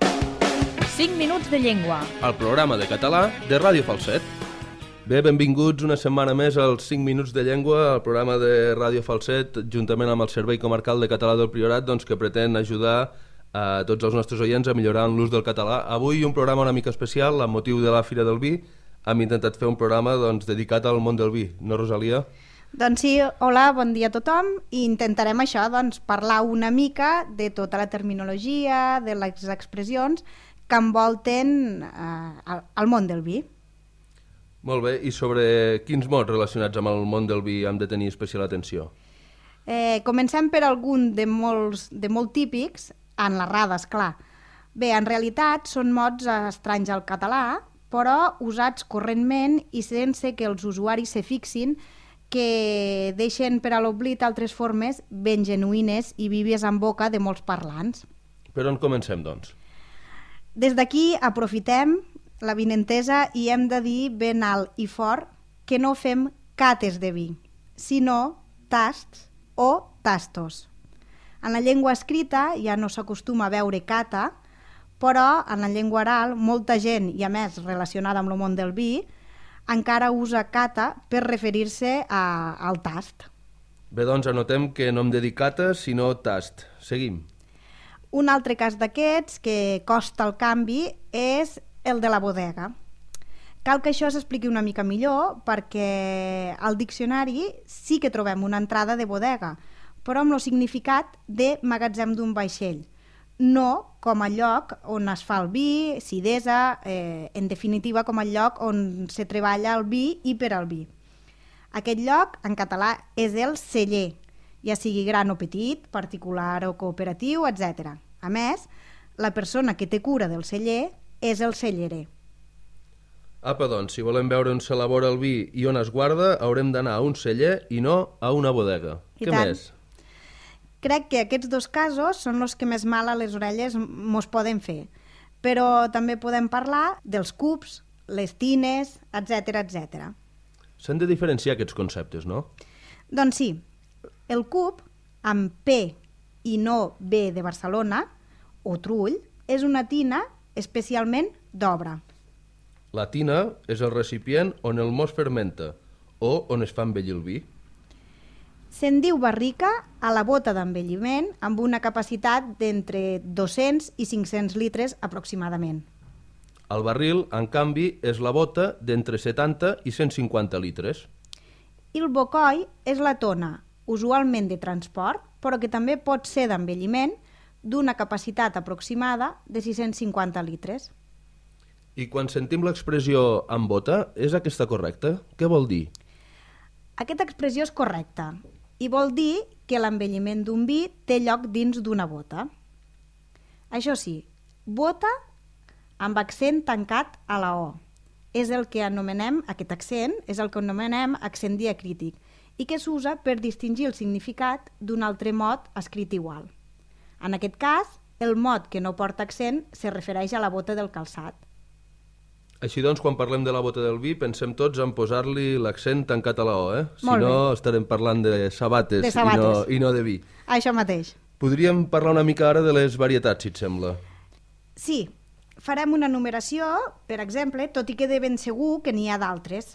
5 minuts de llengua.
El programa de català de Ràdio Falset. Bé, benvinguts una setmana més als 5 minuts de llengua, el programa de Ràdio Falset, juntament amb el Servei Comarcal de Català del Priorat, doncs, que pretén ajudar a tots els nostres oients a millorar l'ús del català. Avui un programa una mica especial, amb motiu de la Fira del Vi. Hem intentat fer un programa doncs, dedicat al món del vi, no, Rosalia?
Doncs sí, hola, bon dia a tothom, i intentarem això, doncs, parlar una mica de tota la terminologia, de les expressions que envolten el món del vi.
Molt bé, i sobre quins mots relacionats amb el món del vi hem de tenir especial atenció?
Comencem per algun de molt típics, en l'errada, esclar. Bé, en realitat són mots estranys al català, però usats correntment i sense que els usuaris se fixin, que deixen per a l'oblit altres formes ben genuïnes i vives en boca de molts parlants.
Per on comencem, doncs?
Des d'aquí aprofitem l'avinentesa i hem de dir ben alt i fort que no fem cates de vi, sinó tasts o tastos. En la llengua escrita ja no s'acostuma a veure cata, però en la llengua oral molta gent, i a més relacionada amb el món del vi, encara usa cata per referir-se al tast.
Bé, doncs anotem que no hem de dir cata, sinó tast. Seguim.
Un altre cas d'aquests que costa el canvi és el de la bodega. Cal que això s'expliqui una mica millor perquè al diccionari sí que trobem una entrada de bodega, però amb el significat de magatzem d'un vaixell, no com a lloc on es fa el vi, sidesa, en definitiva com a lloc on se treballa el vi i per al vi. Aquest lloc en català és el celler, ja sigui gran o petit, particular o cooperatiu, etc. A més, la persona que té cura del celler és el cellerer.
Apa, doncs, si volem veure on s'elabora el vi i on es guarda, haurem d'anar a un celler i no a una bodega. Què més?
Crec que aquests dos casos són els que més mal a les orelles mos poden fer, però també podem parlar dels cups, les tines, etc etc.
S'han de diferenciar aquests conceptes, no?
Doncs sí. El cup, amb P i no B de Barcelona, o trull, és una tina especialment d'obra.
La tina és el recipient on el most fermenta o on es fa envellir el vi.
Se'n diu barrica a la bota d'envelliment amb una capacitat d'entre 200 i 500 litres aproximadament.
El barril, en canvi, és la bota d'entre 70 i 150 litres.
I el bocoi és la tona, usualment de transport, però que també pot ser d'envelliment, d'una capacitat aproximada de 650 litres.
I quan sentim l'expressió en bota, és aquesta correcta? Què vol dir?
Aquesta expressió és correcta i vol dir que l'envelliment d'un vi té lloc dins d'una bota. Això sí, bota amb accent tancat a la O. És el que anomenem, aquest accent, és el que anomenem accent diacrític i que s'usa per distingir el significat d'un altre mot escrit igual. En aquest cas, el mot que no porta accent se refereix a la bota del calçat.
Així doncs, quan parlem de la bota del vi, pensem tots en posar-li l'accent tancat a la O, eh? Si
Molt
no,
bé.
estarem parlant de sabates,
De sabates.
I no de vi.
Això mateix.
Podríem parlar una mica ara de les varietats, si et sembla.
Sí, farem una numeració, per exemple, tot i que de ben segur que n'hi ha d'altres.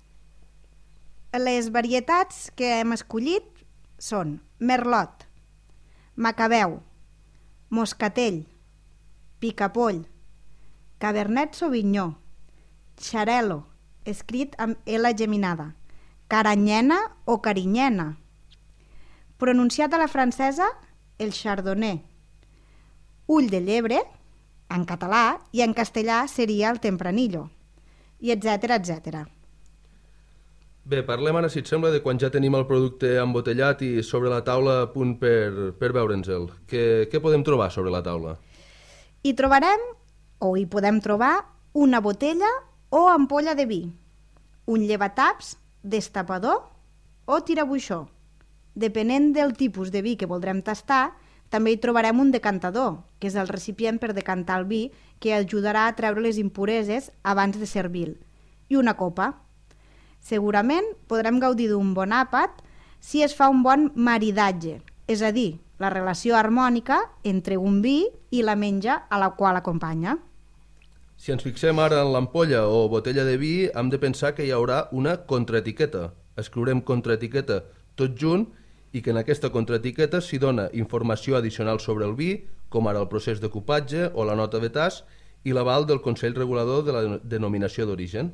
Les varietats que hem escollit són Merlot, Macabeu, Moscatell, Picapoll, Cabernet Sauvignon, Xarel·lo, escrit amb L geminada, Caranyena o Carinyena. Pronunciat a la francesa, el Chardonnay. Ull de llebre, en català, i en castellà seria el Tempranillo, i etc etc.
Bé, parlem ara, si et sembla, de quan ja tenim el producte embotellat i sobre la taula a punt per veure'ns-el. Què podem trobar sobre la taula?
Hi trobarem, o hi podem trobar, una botella o ampolla de vi, un llevataps, destapador o tirabuixó. Depenent del tipus de vi que voldrem tastar, també hi trobarem un decantador, que és el recipient per decantar el vi, que ajudarà a treure les impureses abans de servir-lo, i una copa. Segurament podrem gaudir d'un bon àpat si es fa un bon maridatge, és a dir, la relació harmònica entre un vi i la menja a la qual acompanya.
Si ens fixem ara en l'ampolla o botella de vi, hem de pensar que hi haurà una contraetiqueta. Escriurem contraetiqueta tot junt i que en aquesta contraetiqueta s'hi dona informació addicional sobre el vi, com ara el procés de cupatge o la nota de tas i l'aval del Consell Regulador de la Denominació d'Origen.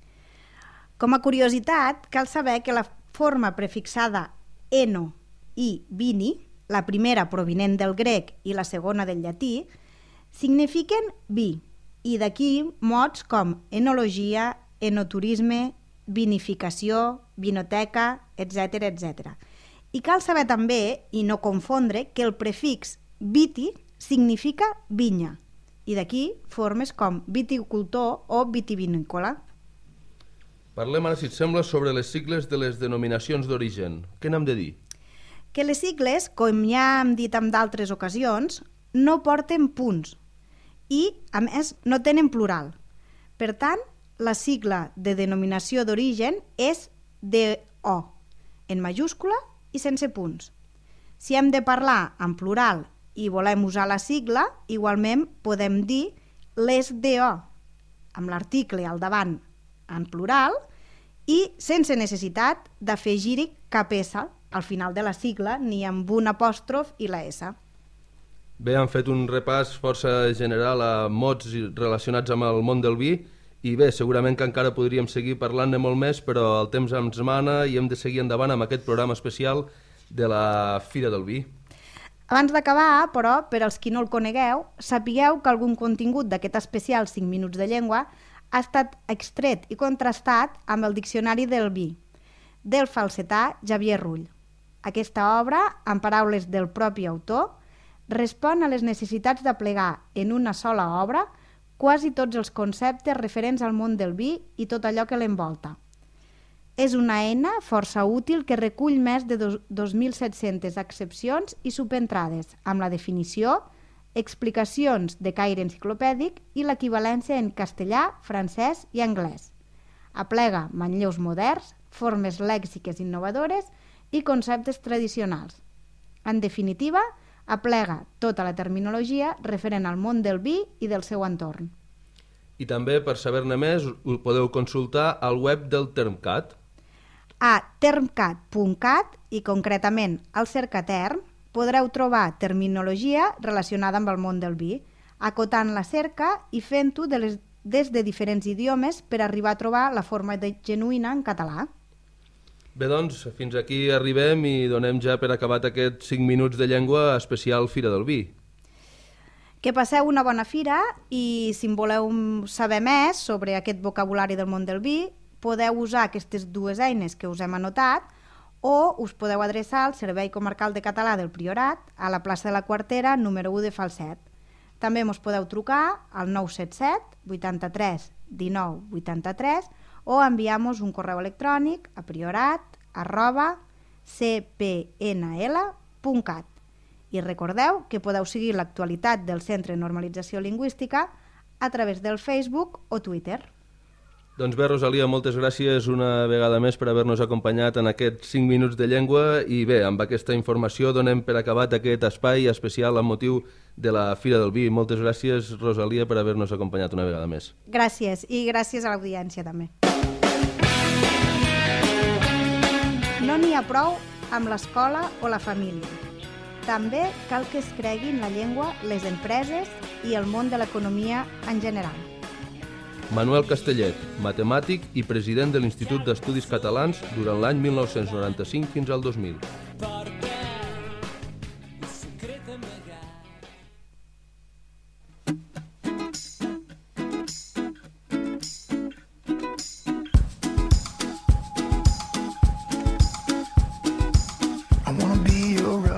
Com a curiositat, cal saber que la forma prefixada eno i vini, la primera provinent del grec i la segona del llatí, signifiquen vi, i d'aquí mots com enologia, enoturisme, vinificació, vinoteca, etc. etc. I cal saber també, i no confondre, que el prefix viti significa vinya, i d'aquí formes com viticultor o vitivinícola.
Parlem ara, si et sembla, sobre les sigles de les denominacions d'origen. Què n'hem de dir?
Que les sigles, com ja hem dit en d'altres ocasions, no porten punts i, a més, no tenen plural. Per tant, la sigla de denominació d'origen és DO, en majúscula i sense punts. Si hem de parlar en plural i volem usar la sigla, igualment podem dir les DO, amb l'article al davant en plural i sense necessitat d'afegir-hi cap S al final de la sigla, ni amb un apòstrof i la S.
Bé, hem fet un repàs força general a mots relacionats amb el món del vi i bé, segurament que encara podríem seguir parlant-ne molt més, però el temps ens mana i hem de seguir endavant amb aquest programa especial de la Fira del Vi.
Abans d'acabar, però, per als qui no el conegueu, sapigueu que algun contingut d'aquest especial 5 minuts de llengua ha estat extret i contrastat amb el Diccionari del Vi, del falsetà Xavier Rull. Aquesta obra, en paraules del propi autor, respon a les necessitats d'aplegar en una sola obra quasi tots els conceptes referents al món del vi i tot allò que l'envolta. És una eina força útil que recull més de 2.700 accepcions i subentrades, amb la definició, explicacions de caire enciclopèdic i l'equivalència en castellà, francès i anglès. Aplega manlleus moderns, formes lèxiques innovadores i conceptes tradicionals. En definitiva, aplega tota la terminologia referent al món del vi i del seu entorn.
I també, per saber-ne més, ho podeu consultar al web del Termcat.
A termcat.cat i concretament al cercaterm podreu trobar terminologia relacionada amb el món del vi, acotant la cerca i fent-ho des de diferents idiomes per arribar a trobar la forma genuïna en català.
Bé, doncs, fins aquí arribem i donem ja per acabat aquests 5 minuts de llengua especial Fira del Vi.
Que passeu una bona fira i si en voleu saber més sobre aquest vocabulari del món del vi, podeu usar aquestes dues eines que us hem anotat o us podeu adreçar al Servei Comarcal de Català del Priorat a la plaça de la Quartera, número 1 de Falset. També mos podeu trucar al 977 83 19 83 o enviar-nos un correu electrònic a priorat@cpnl.cat. I recordeu que podeu seguir l'actualitat del Centre de Normalització Lingüística a través del Facebook o Twitter.
Doncs bé, Rosalia, moltes gràcies una vegada més per haver-nos acompanyat en aquests 5 minuts de llengua i bé, amb aquesta informació donem per acabat aquest espai especial amb motiu de la Fira del Vi. Moltes gràcies, Rosalia, per haver-nos acompanyat una vegada més.
Gràcies, i gràcies a l'audiència també. No n'hi ha prou amb l'escola o la família. També cal que es creguin la llengua, les empreses i el món de l'economia en general.
Manuel Castellet, matemàtic i president de l'Institut d'Estudis Catalans durant l'any 1995 fins al 2000.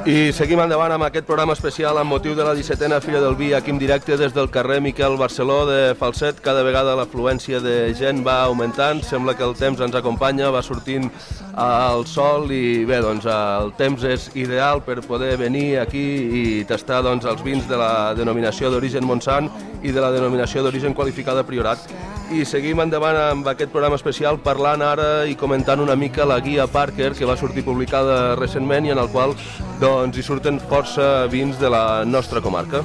I seguim endavant amb aquest programa especial amb motiu de la 17a Fira del Vi, aquí en directe des del carrer Miquel Barceló de Falset. Cada vegada l'afluència de gent va augmentant, sembla que el temps ens acompanya, va sortint el sol i bé, doncs el temps és ideal per poder venir aquí i tastar doncs, els vins de la denominació d'origen Montsant i de la denominació d'origen qualificada Priorat. I seguim endavant amb aquest programa especial parlant ara i comentant una mica la guia Parker que va sortir publicada recentment i en el qual doncs, hi surten força vins de la nostra comarca.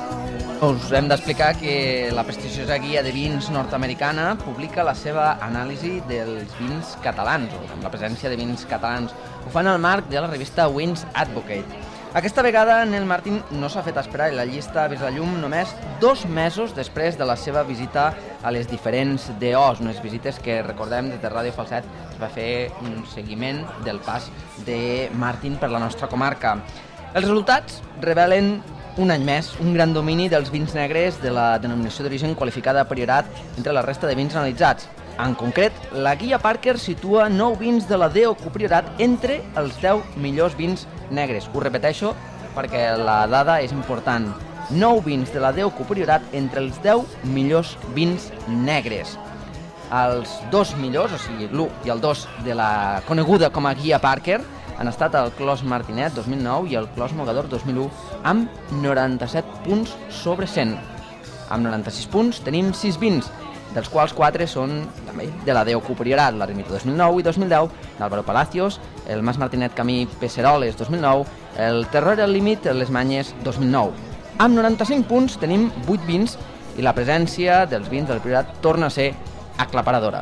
Us hem d'explicar que la prestigiosa guia de vins nord-americana publica la seva anàlisi dels vins catalans, o amb la presència de vins catalans. Ho fan al marc de la revista Wines Advocate. Aquesta vegada Neil Martin no s'ha fet esperar i la llista ha vist la llum només 2 mesos després de la seva visita a les diferents DOs, unes visites que recordem des de Ràdio Falset es va fer un seguiment del pas de Martin per la nostra comarca. Els resultats revelen un any més un gran domini dels vins negres de la denominació d'origen qualificada Priorat entre la resta de vins analitzats. En concret, la guia Parker situa 9 vins de la DOQ Priorat entre els 10 millors vins negres. Ho repeteixo perquè la dada és important. 9 vins de la DOQ Priorat entre els 10 millors vins negres. Els 2 millors, o sigui l'1 i el 2 de la coneguda com a guia Parker, han estat el Clos Martinet 2009 i el Clos Mogador 2001 amb 97 punts sobre 100. Amb 96 punts tenim 6 vins, dels quals 4 són també de la DOQ Priorat, l'Ermita 2009 i 2010, l'Álvaro Palacios, el Mas Martinet Camí Peceroles 2009, el Terror al Límit, les Manyes 2009. Amb 95 punts tenim 8 vins i la presència dels vins del Priorat torna a ser aclaparadora.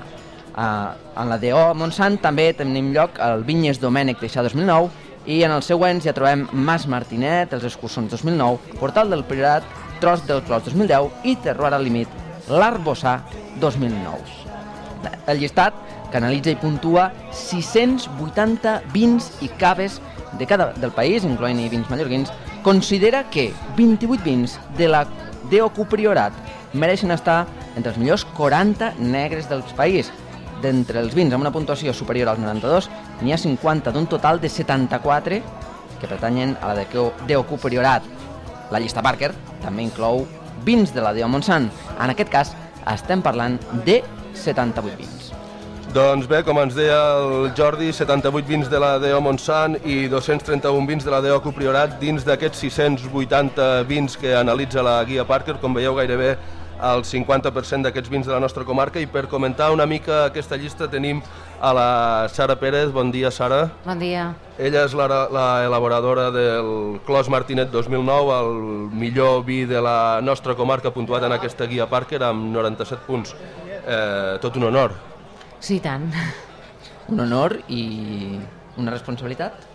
En la DO Montsant també tenim lloc el Vinyes Domènec d'Eixà 2009 i en els següents ja trobem Mas Martinet, els Escursons 2009, Portal del Priorat, Tros del Clos 2010 i Terroir al Límit, l'Arbossà 2009. El llistat, que analitza i puntua 680 vins i caves del país, incloent-hi vins mallorquins, considera que 28 vins de la DOQ Priorat mereixen estar entre els millors 40 negres del país. D'entre els vins amb una puntuació superior als 92, n'hi ha 50 d'un total de 74 que pertanyen a la DOQ Priorat. La llista Parker també inclou vins de la DO Montsant. En aquest cas, estem parlant de 78 vins.
Doncs bé, com ens deia el Jordi, 78 vins de la DO Montsant i 231 vins de la DOQ Priorat dins d'aquests 680 vins que analitza la guia Parker. Com veieu, gairebé el 50% d'aquests vins de la nostra comarca. I per comentar una mica aquesta llista tenim a la Sara Pérez. Bon dia, Sara.
Bon dia.
Ella és l'elaboradora del Clos Martinet 2009, el millor vi de la nostra comarca puntuat en aquesta guia Parker amb 97 punts. Tot un honor.
Sí, tant.
Un honor i una responsabilitat?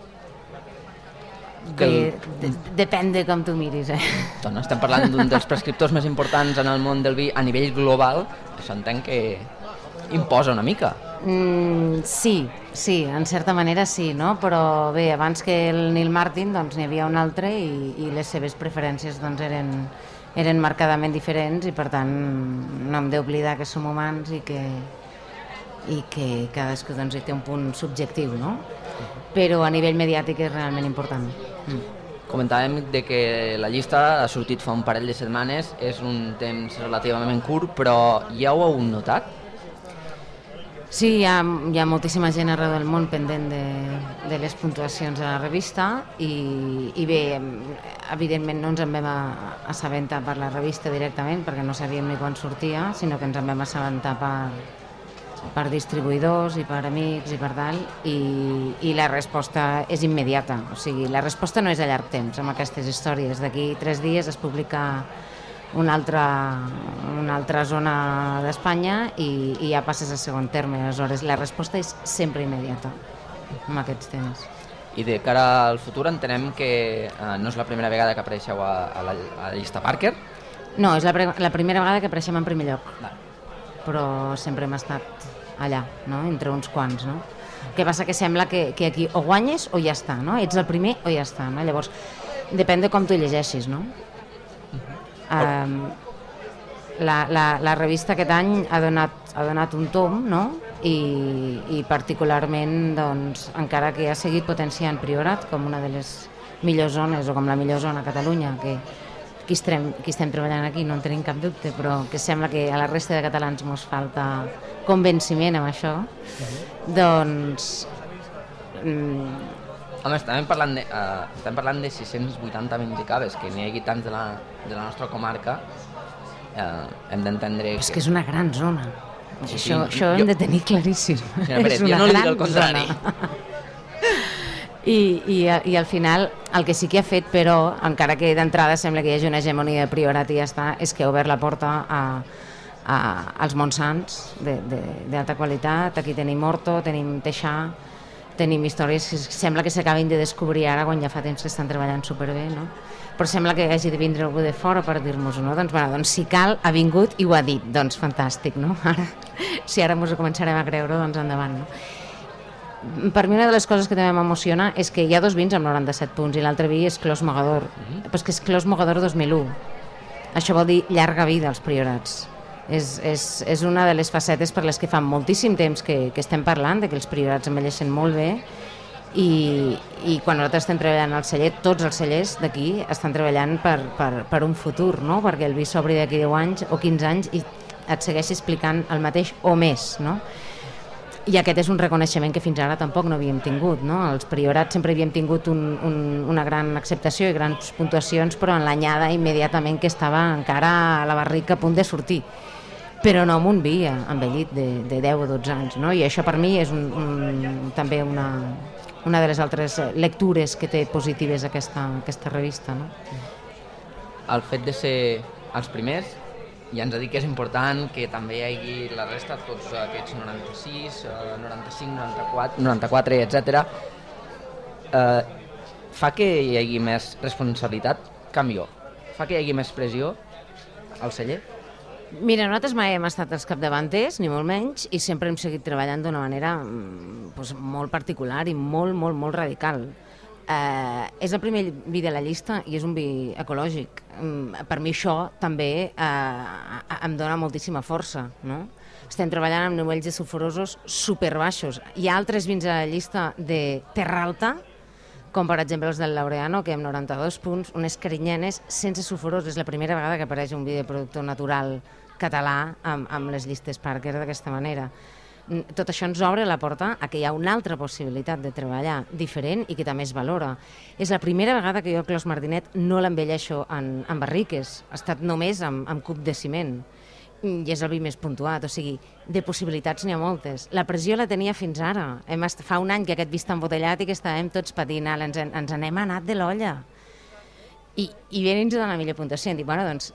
Bé, depèn de com tu miris,
Doncs estem parlant d'un dels prescriptors més importants en el món del vi a nivell global. Això entenc que imposa una mica.
Sí, en certa manera sí, no? Però bé, abans que el Neil Martin doncs n'hi havia un altre i les seves preferències doncs eren marcadament diferents i per tant no hem d'oblidar que som humans i que cadascú doncs hi té un punt subjectiu, no? Però a nivell mediàtic és realment important.
Comentàvem de que la llista ha sortit fa un parell de setmanes, és un temps relativament curt, però ja ho heu notat?
Sí, hi ha moltíssima gent arreu del món pendent de les puntuacions de la revista i bé, evidentment no ens en vam assabentar per la revista directament perquè no sabíem ni quan sortia, sinó que ens en vam assabentar per distribuïdors i per amics i per tal, i la resposta és immediata. O sigui, la resposta no és a llarg temps amb aquestes històries. D'aquí 3 dies es publica una altra zona d'Espanya i ja passes a segon terme. Aleshores, la resposta és sempre immediata amb aquests temes.
I de cara al futur entenem que no és la primera vegada que apareixeu a la llista Parker?
No, és la primera vegada que apareixem en primer lloc. Però sempre hem estat allà, no? Entre uns quants, no? El que passa que sembla que aquí o guanyes o ja està, no? Ets el primer o ja està, no? Llavors, depèn de com tu llegeixis, no? La revista aquest any ha donat un tom, no? I particularment, doncs, encara que ha seguit potenciant Priorat com una de les millors zones o com la millor zona a Catalunya, que qui estem treballant aquí no en tenim cap dubte, però que sembla que a la resta de catalans mos falta convenciment amb això, doncs...
Home, estem parlant de 680 menys i caves, que n'hi hagi tants de la nostra comarca, hem d'entendre que...
És que és una gran zona. Això hem de tenir claríssim.
És una gran zona.
I al final el que sí que ha fet, però, encara que d'entrada sembla que hi hagi una hegemonia de Priorat i ja està, és que ha obert la porta als Montsants d'alta qualitat. Aquí tenim Horto, tenim Teixà, tenim històries que sembla que s'acaben de descobrir ara quan ja fa temps que estan treballant superbé, no? Però sembla que hagi de vindre algú de fora per dir-nos-ho, no? Doncs si cal, ha vingut i ho ha dit, doncs fantàstic, no? Si ara ens ho començarem a creure, doncs endavant, no? Per mi una de les coses que també m'emociona és que hi ha dos vins amb 97 punts i l'altre vi és Clos Mogador, però és que és Clos Mogador 2001. Això vol dir llarga vida als Priorats. És una de les facetes per les que fa moltíssim temps que estem parlant, que els Priorats envelleixen molt bé, i quan nosaltres estem treballant al celler, tots els cellers d'aquí estan treballant per un futur, no? Perquè el vi s'obri d'aquí 10 anys o 15 anys i et segueixi explicant el mateix o més, no? I aquest és un reconeixement que fins ara tampoc no havíem tingut, no? Els Priorats sempre havíem tingut una gran acceptació i grans puntuacions, però en l'anyada immediatament que estava encara a la barrica a punt de sortir, però no amb un vi envellit de 10 o 12 anys, no? I això per mi és també una de les altres lectures que té positives aquesta revista, no?
El fet de ser els primers ja ens ha dit que és important que també hi hagi la resta, tots aquests 96, 95, 94, etc. Fa que hi hagi més responsabilitat, canvió? Fa que hi hagi més pressió al celler?
Mira, nosaltres mai hem estat els capdavanters, ni molt menys, i sempre hem seguit treballant d'una manera molt particular i molt radical. És el primer vi de la llista i és un vi ecològic. Per mi això també em dona moltíssima força, no? Estem treballant amb nivells de sulfurosos superbaixos. Hi ha altres vins a la llista de terra alta, com per exemple els del Laureano, que amb 92 punts, unes carinyenes sense sulfurós. És la primera vegada que apareix un vi de productor natural català amb les llistes Parker d'aquesta manera. Tot això ens obre la porta a que hi ha una altra possibilitat de treballar diferent i que també es valora. És la primera vegada que jo el Clos Martinet no l'envelleixo en barriques, ha estat només amb cub de ciment, i és el vi més puntuat, o sigui, de possibilitats n'hi ha moltes. La pressió la tenia fins ara. Fa un any que aquest vi està embotellat i que estàvem tots patint, ens n'hem anat de l'olla. I bé ens dona la millor puntuació, em dic, bueno, doncs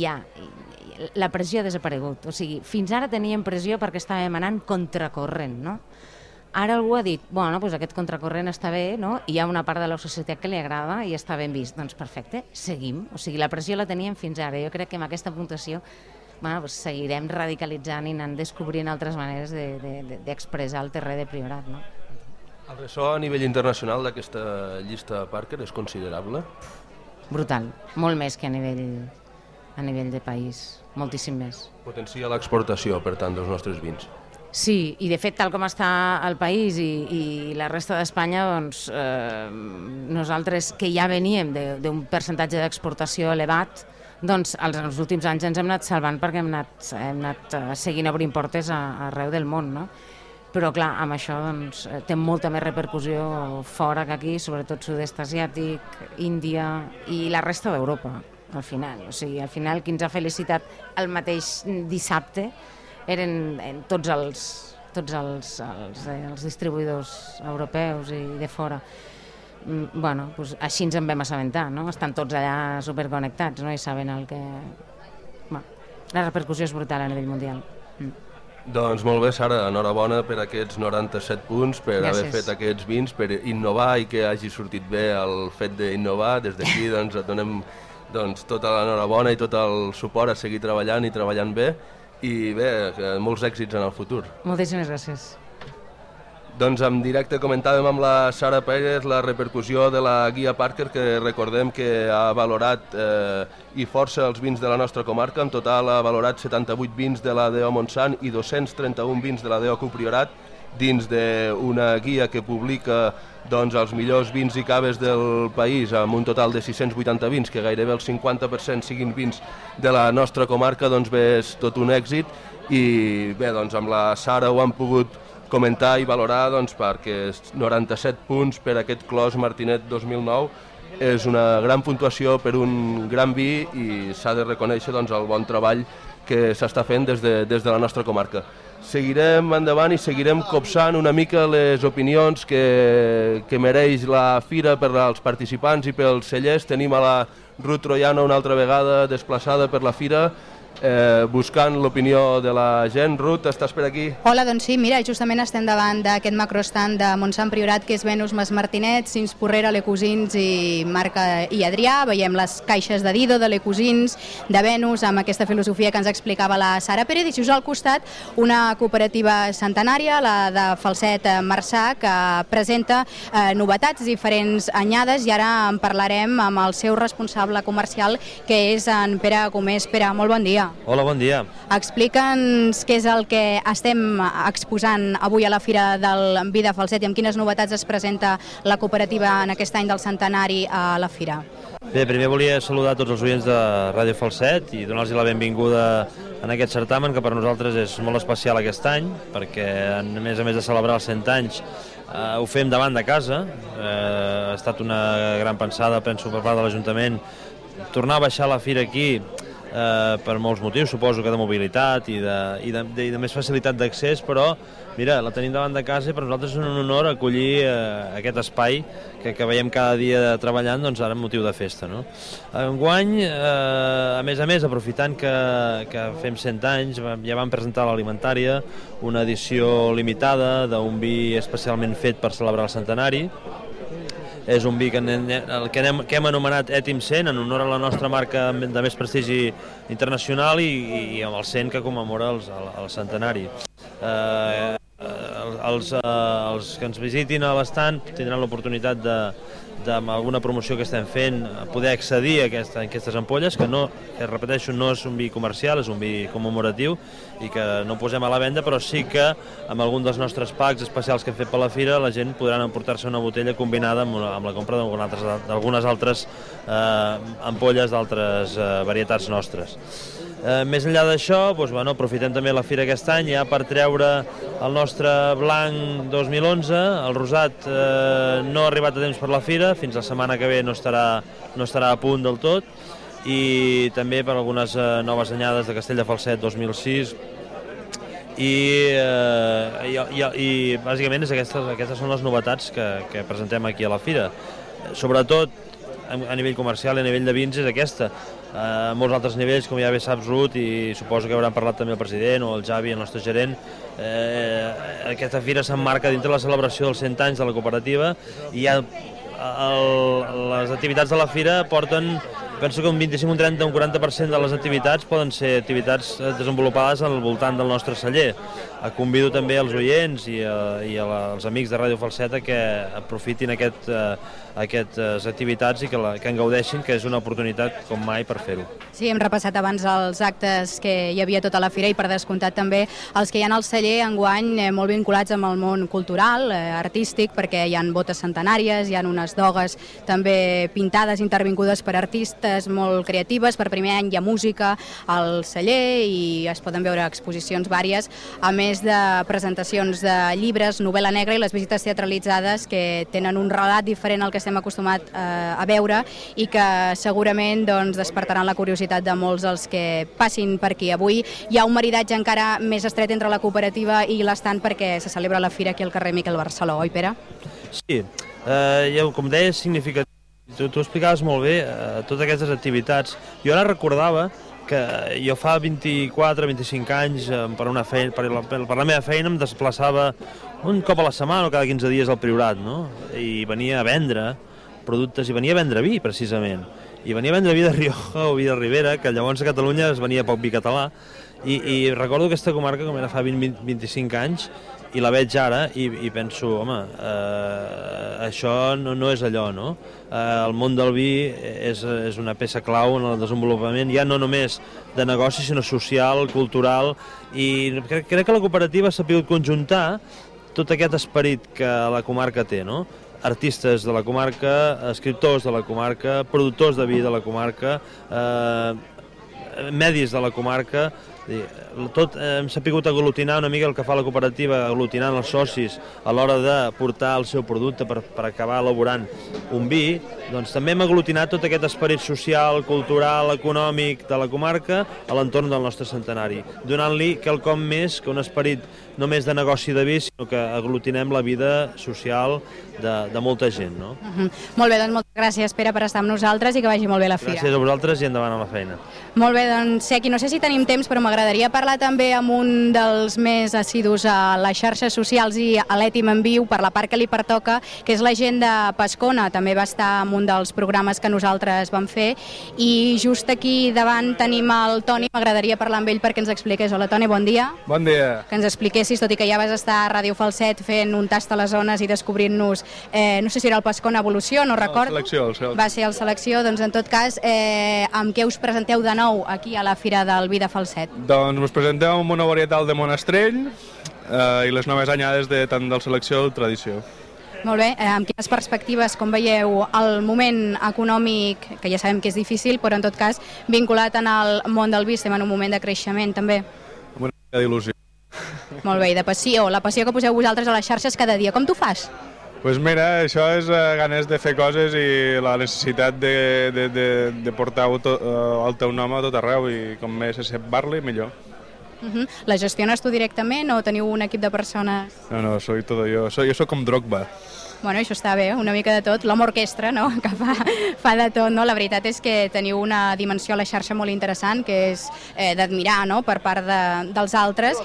la pressió ha desaparegut, o sigui, fins ara teníem pressió perquè estàvem anant contracorrent, no? Ara algú ha dit, bueno, doncs aquest contracorrent està bé, no? I hi ha una part de la societat que li agrada i està ben vist, doncs perfecte, seguim, o sigui, la pressió la teníem fins ara, jo crec que amb aquesta puntuació seguirem radicalitzant i anant descobrint altres maneres d'expressar el terrer de Priorat, no?
El ressò a nivell internacional d'aquesta llista Parker és considerable?
Brutal, molt més que a nivell de país, moltíssim més.
Potencia l'exportació, per tant, dels nostres vins.
Sí, i de fet, tal com està el país i la resta d'Espanya, doncs nosaltres, que ja veníem d'un percentatge d'exportació elevat, doncs els últims anys ens hem anat salvant perquè hem anat seguint obrint portes arreu del món, no? Però clar, amb això doncs, té molta més repercussió fora que aquí, sobretot sud-est asiàtic, Índia i la resta d'Europa, al final. O sigui, al final qui ens ha felicitat el mateix dissabte eren tots els distribuïdors europeus i de fora. Bueno, doncs així ens en vam assabentar, no? Estan tots allà superconnectats, no? I saben el que... Bueno, la repercussió és brutal a nivell mundial.
Doncs molt bé, Sara, enhorabona per aquests 97 punts, per haver fet aquests vins, per innovar i que hagi sortit bé el fet d'innovar. Des d'aquí doncs, et donem tota l'enhorabona i tot el suport a seguir treballant i treballant bé, i bé, molts èxits en el futur.
Moltíssimes gràcies.
Doncs en directe comentàvem amb la Sara Pérez la repercussió de la guia Parker, que recordem que ha valorat i força els vins de la nostra comarca. En total ha valorat 78 vins de la DO Montsant i 231 vins de la DO Priorat, dins d'una guia que publica doncs, els millors vins i caves del país, amb un total de 680 vins, que gairebé el 50% siguin vins de la nostra comarca, doncs bé, és tot un èxit. I bé, doncs amb la Sara ho han pogut comentar i valorar, doncs, perquè 97 punts per aquest Clos Martinet 2009 és una gran puntuació per un gran vi i s'ha de reconèixer doncs, el bon treball que s'està fent des de la nostra comarca. Seguirem endavant i seguirem copsant una mica les opinions que mereix la fira per als participants i pels cellers. Tenim a la Ruth Troiano una altra vegada desplaçada per la fira, buscant l'opinió de la gent. Ruth, estàs per aquí?
Hola, doncs sí, mira, justament estem davant d'aquest macroestand de Montsant Priorat, que és Venus Mas Martinet, Cins Porrera, Lecosins i Marca i Adrià. Veiem les caixes de Dido, de Lecosins, de Venus, amb aquesta filosofia que ens explicava la Sara Pérez, i just al costat una cooperativa centenària, la de Falset Marçà, que presenta novetats, diferents anyades, i ara en parlarem amb el seu responsable comercial, que és en Pere Comés. Pere, molt bon dia.
Hola, bon dia.
Explica'ns què és el que estem exposant avui a la Fira del Vi de Falset i amb quines novetats es presenta la cooperativa en aquest any del centenari a la Fira.
Bé, primer volia saludar tots els oients de Ràdio Falset i donar-los la benvinguda en aquest certamen, que per nosaltres és molt especial aquest any, perquè a més de celebrar els 100 anys ho fem davant de casa. Ha estat una gran pensada, penso, per part de l'Ajuntament, tornar a baixar la Fira aquí per molts motius, suposo que de mobilitat i de més facilitat d'accés, però mira, la tenim davant de casa i per nosaltres és un honor acollir aquest espai que veiem cada dia treballant, doncs ara motiu de festa, no? Enguany, a més, aprofitant que fem 100 anys, ja vam presentar a l'Alimentària una edició limitada d'un vi especialment fet per celebrar el centenari. És un vi que hem anomenat Ètim 100 en honor a la nostra marca de més prestigi internacional i amb el 100 que commemora el centenari. Els que ens visitin a l'estand tindran l'oportunitat amb alguna promoció que estem fent, poder accedir a aquestes ampolles, que repeteixo, no és un vi comercial, és un vi commemoratiu i que no posem a la venda, però sí que amb algun dels nostres packs especials que hem fet per la Fira la gent podran emportar-se una botella combinada amb la compra d'algunes altres ampolles d'altres varietats nostres. Més enllà d'això, aprofitem també la Fira aquest any ja per treure el nostre blanc 2011. El rosat no ha arribat a temps per la Fira, fins la setmana que ve no estarà a punt del tot, i també per algunes noves anyades de Castell de Falset 2006, i bàsicament aquestes són les novetats que presentem aquí a la Fira. Sobretot a nivell comercial i a nivell de vins és aquesta. A molts altres nivells, com ja bé saps, Ruth, i suposo que hauran parlat també el president o el Javi, el nostre gerent, aquesta fira s'emmarca dintre la celebració dels 100 anys de la cooperativa i ja les activitats de la fira porten, penso que un 25, un 30, un 40% de les activitats poden ser activitats desenvolupades al voltant del nostre celler. Convido també els oients i els amics de Ràdio Falset que aprofitin aquestes activitats i que en gaudeixin, que és una oportunitat com mai per fer-ho.
Sí, hem repassat abans els actes que hi havia tota la fira i per descomptat també els que hi ha al celler enguany molt vinculats amb el món cultural, artístic, perquè hi ha botes centenàries, hi ha unes dogues també pintades, intervingudes per artistes molt creatives. Per primer any hi ha música al celler i es poden veure exposicions vàries, a més de presentacions de llibres, novel·la negra i les visites teatralitzades que tenen un relat diferent al que estem acostumats a veure i que segurament despertaran la curiositat de molts dels que passin per aquí. Avui hi ha un maridatge encara més estret entre la cooperativa i l'estand perquè se celebra la fira aquí al carrer Miquel Barceló, oi Pere?
Sí, com deia, és significatiu. Tu explicaves molt bé totes aquestes activitats. Jo ara recordava que jo fa 24-25 anys per la meva feina em desplaçava un cop a la setmana o cada 15 dies al Priorat, no? I venia a vendre productes i venia a vendre vi, precisament. I venia a vendre vi de Rioja o vi de Ribera, que llavors a Catalunya es venia poc vi català, i recordo aquesta comarca com era fa 20-25 anys i la veig ara i penso, home, això no és allò, no? El món del vi és una peça clau en el desenvolupament, ja no només de negoci, sinó social, cultural, i crec que la cooperativa s'ha pogut conjuntar tot aquest esperit que la comarca té, no? Artistes de la comarca, escriptors de la comarca, productors de vi de la comarca, medis de la comarca, tot hem sapigut aglutinar una mica el que fa la cooperativa, aglutinant els socis a l'hora de portar el seu producte per acabar elaborant un vi, doncs també hem aglutinat tot aquest esperit social, cultural, econòmic de la comarca a l'entorn del nostre centenari, donant-li quelcom més que un esperit només de negoci de vi, sinó que aglutinem la vida social de molta gent, no?
Molt bé, doncs moltes gràcies, Pere, per estar amb nosaltres i que vagi molt bé la fira.
Gràcies a vosaltres i endavant a la feina.
Molt bé, doncs Sequi, no sé si tenim temps, però m'agradaria parlar també amb un dels més assidus a les xarxes socials i a l'Ètim en Viu, per la part que li pertoca, que és la gent de Pescona. També va estar en un dels programes que nosaltres vam fer i just aquí davant tenim el Toni. M'agradaria parlar amb ell perquè ens expliqués. Hola, Toni, bon dia.
Bon dia.
Que ens expliquessis, tot i que ja vas estar a Ràdio Falset fent un tast a les zones i descobrint-nos, no sé si era el Pescona Evolució, no recordo.
Selecció.
Va ser el Selecció, doncs en tot cas, amb què us presenteu de nou aquí a la Fira del Vi de Falset?
Doncs us presentem amb una varietal de monastrell i les noves anyades tant del Selecció del Tradició.
Molt bé, amb quines perspectives, com veieu, el moment econòmic, que ja sabem que és difícil, però en tot cas vinculat en el món del vi, estem en un moment de creixement també?
Amb una mica d'il·lusió.
Molt bé, i de passió, la passió que poseu vosaltres a les xarxes cada dia, com t'ho fas?
Doncs mira, això és ganes de fer coses i la necessitat de portar el teu nom a tot arreu i com més se sap parli, millor.
La gestiones tu directament o teniu un equip de persones?
No, soy todo yo. Jo soc com Drogba.
Bueno, això està bé, una mica de tot, l'home orquestra, no?, que fa de tot, no? La veritat és que teniu una dimensió a la xarxa molt interessant, que és d'admirar, no?, per part dels altres.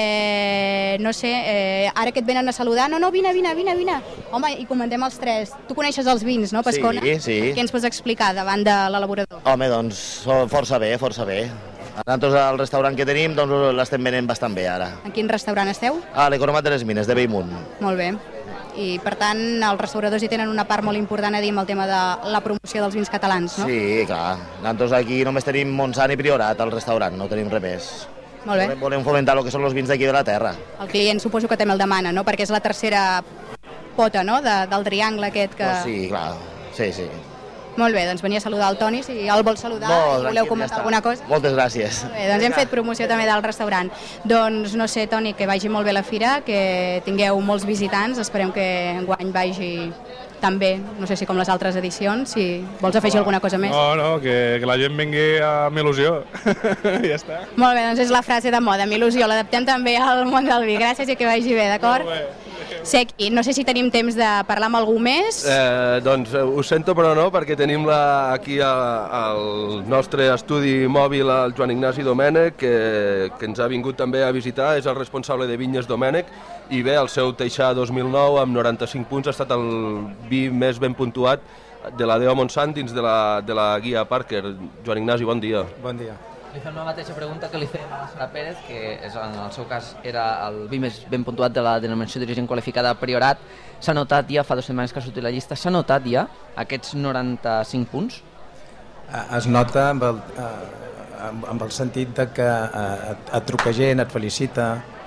No sé, ara que et venen a saludar, no, vine. Home, i comentem els tres. Tu coneixes els vins, no, Pescona?
Sí.
Què ens pots explicar davant de l'elaborador?
Home, doncs, força bé. Nosaltres al restaurant que tenim doncs l'estem venent bastant bé ara.
En quin restaurant esteu?
A l'Economat de les Mines, de Bellmunt.
Molt bé. I, per tant, els restauradors hi tenen una part molt important a dir amb el tema de la promoció dels vins catalans, no?
Sí, clar. Nosaltres aquí només tenim Montsant i Priorat al restaurant, no tenim res més.
Molt bé.
Volem fomentar el que són els vins d'aquí de la terra.
El client suposo que també el demana, no?, perquè és la tercera pota, no?, del triangle aquest que...
Sí, clar. Sí.
Molt bé, doncs venia a saludar el Toni, si el vol saludar i voleu comentar alguna cosa.
Moltes gràcies.
Molt bé, doncs hem fet promoció també del restaurant. Doncs no sé, Toni, que vagi molt bé la fira, que tingueu molts visitants, esperem que enguany vagi tan bé, no sé si com les altres edicions, si vols afegir alguna cosa més.
No, que la gent vingui amb il·lusió, ja està.
Molt bé, doncs és la frase de moda, amb il·lusió, l'adaptem també al món del vi. Gràcies i que vagi bé, d'acord?
Molt bé.
Sequi, no sé si tenim temps de parlar amb algú més.
Doncs ho sento però no, perquè tenim aquí al nostre estudi mòbil el Joan Ignasi Domènech, que ens ha vingut també a visitar, és el responsable de Vinyes Domènech, i bé, el seu Teixà 2009 amb 95 punts ha estat el vi més ben puntuat de la Déu Montsant dins de la guia Parker. Joan Ignasi, bon dia.
Bon dia. Li fem la mateixa pregunta que li fem a la Sara Pérez, que en el seu cas era el vi més ben puntuat de la denominació d'origen qualificada Priorat. S'ha notat ja, fa 2 setmanes que ha sortit la llista, s'ha notat ja aquests 95 punts?
Es nota amb el sentit de que et truca gent, et felicita,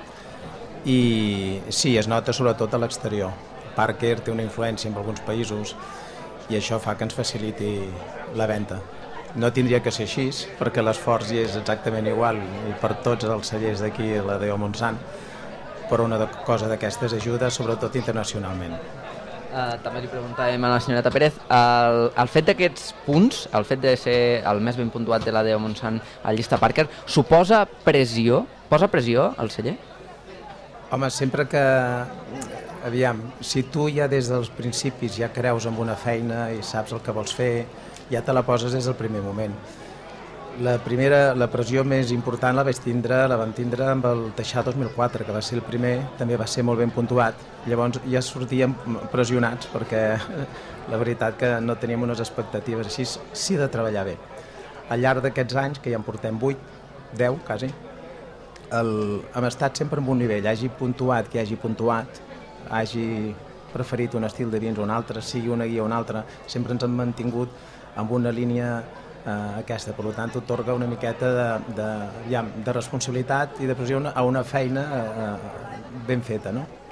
i sí, es nota sobretot a l'exterior. Parker té una influència en alguns països i això fa que ens faciliti la venda. No tindria que ser així, perquè l'esforç hi és exactament igual i per tots els cellers d'aquí a la Déu Montsant, però una cosa d'aquestes ajuda sobretot internacionalment.
També li preguntàvem a la senyoreta Pérez, el fet d'aquests punts, el fet de ser el més ben puntuat de la Déu Montsant a la llista Parker, suposa pressió? Posa pressió al celler?
Home, sempre que... Aviam, si tu ja des dels principis ja creus en una feina i saps el que vols fer, ja te la poses des del primer moment. La pressió més important la vam tindre amb el Teixà 2004, que va ser el primer, també va ser molt ben puntuat. Llavors ja sortíem pressionats perquè la veritat que no teníem unes expectatives així, sí de treballar bé. Al llarg d'aquests anys, que ja en portem 8, 10 quasi, hem estat sempre en un nivell, hagi puntuat qui hagi puntuat, hagi preferit un estil de vins o un altre, sigui una guia o una altra, sempre ens hem mantingut amb una línia aquesta. Per tant, t'atorga una miqueta de responsabilitat i de pressió a una feina ben feta, no?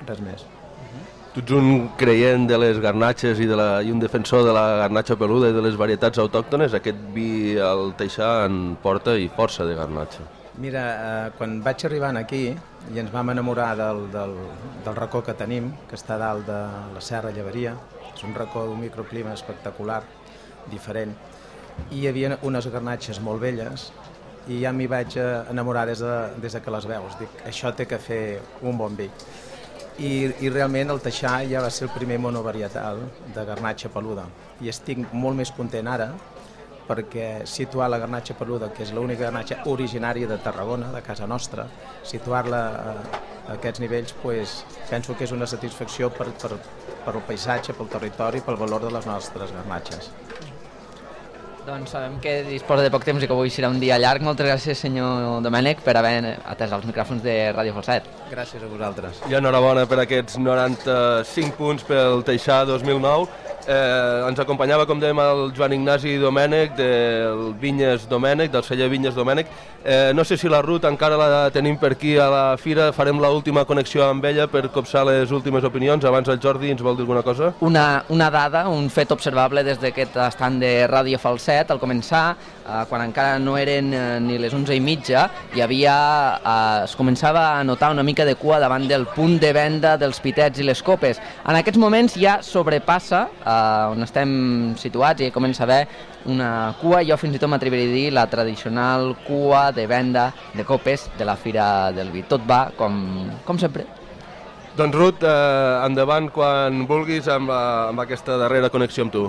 res més.
Tu ets un creient de les garnatxes i un defensor de la garnatxa peluda i de les varietats autòctones. Aquest vi al Teixà en porta i força de garnatxa.
Mira, quan vaig arribant aquí i ens vam enamorar del racó que tenim, que està dalt de la Serra Llevaria, és un racó d'un microclima espectacular, diferent, i hi havia unes garnatxes molt velles i ja m'hi vaig enamorar des que les veus. Dic, això té que fer un bon vi. I realment el Teixà ja va ser el primer monovarietal de garnatxa peluda i estic molt més content ara perquè situar la garnatxa peluda, que és l'única garnatxa originària de Tarragona, de casa nostra, situar-la a aquests nivells, penso que és una satisfacció per el paisatge, pel territori, pel valor de les nostres garnatxes.
Doncs sabem que disposa de poc temps i que avui serà un dia llarg. Moltes gràcies, senyor Domènech, per haver atès els micròfons de Ràdio Falset.
Gràcies a vosaltres.
I enhorabona per aquests 95 punts pel Teixà 2009. Ens acompanyava, com dèiem, el Joan Ignasi Domènech, del Vinyes Domènech, del celler Vinyes Domènech. No sé si la Ruth encara la tenim per aquí a la fira. Farem l'última connexió amb ella per copsar les últimes opinions. Abans el Jordi ens vol dir alguna cosa?
Una dada, un fet observable des d'aquest estant de Ràdio Falset. Al començar, quan encara no eren ni les 11:30, es començava a notar una mica de cua davant del punt de venda dels pitets i les copes. En aquests moments ja sobrepassa on estem situats i comença a haver una cua, jo fins i tot m'atreviria a dir la tradicional cua de venda de copes de la Fira del Vi. Tot va com sempre.
Doncs Ruth, endavant quan vulguis amb aquesta darrera connexió amb tu.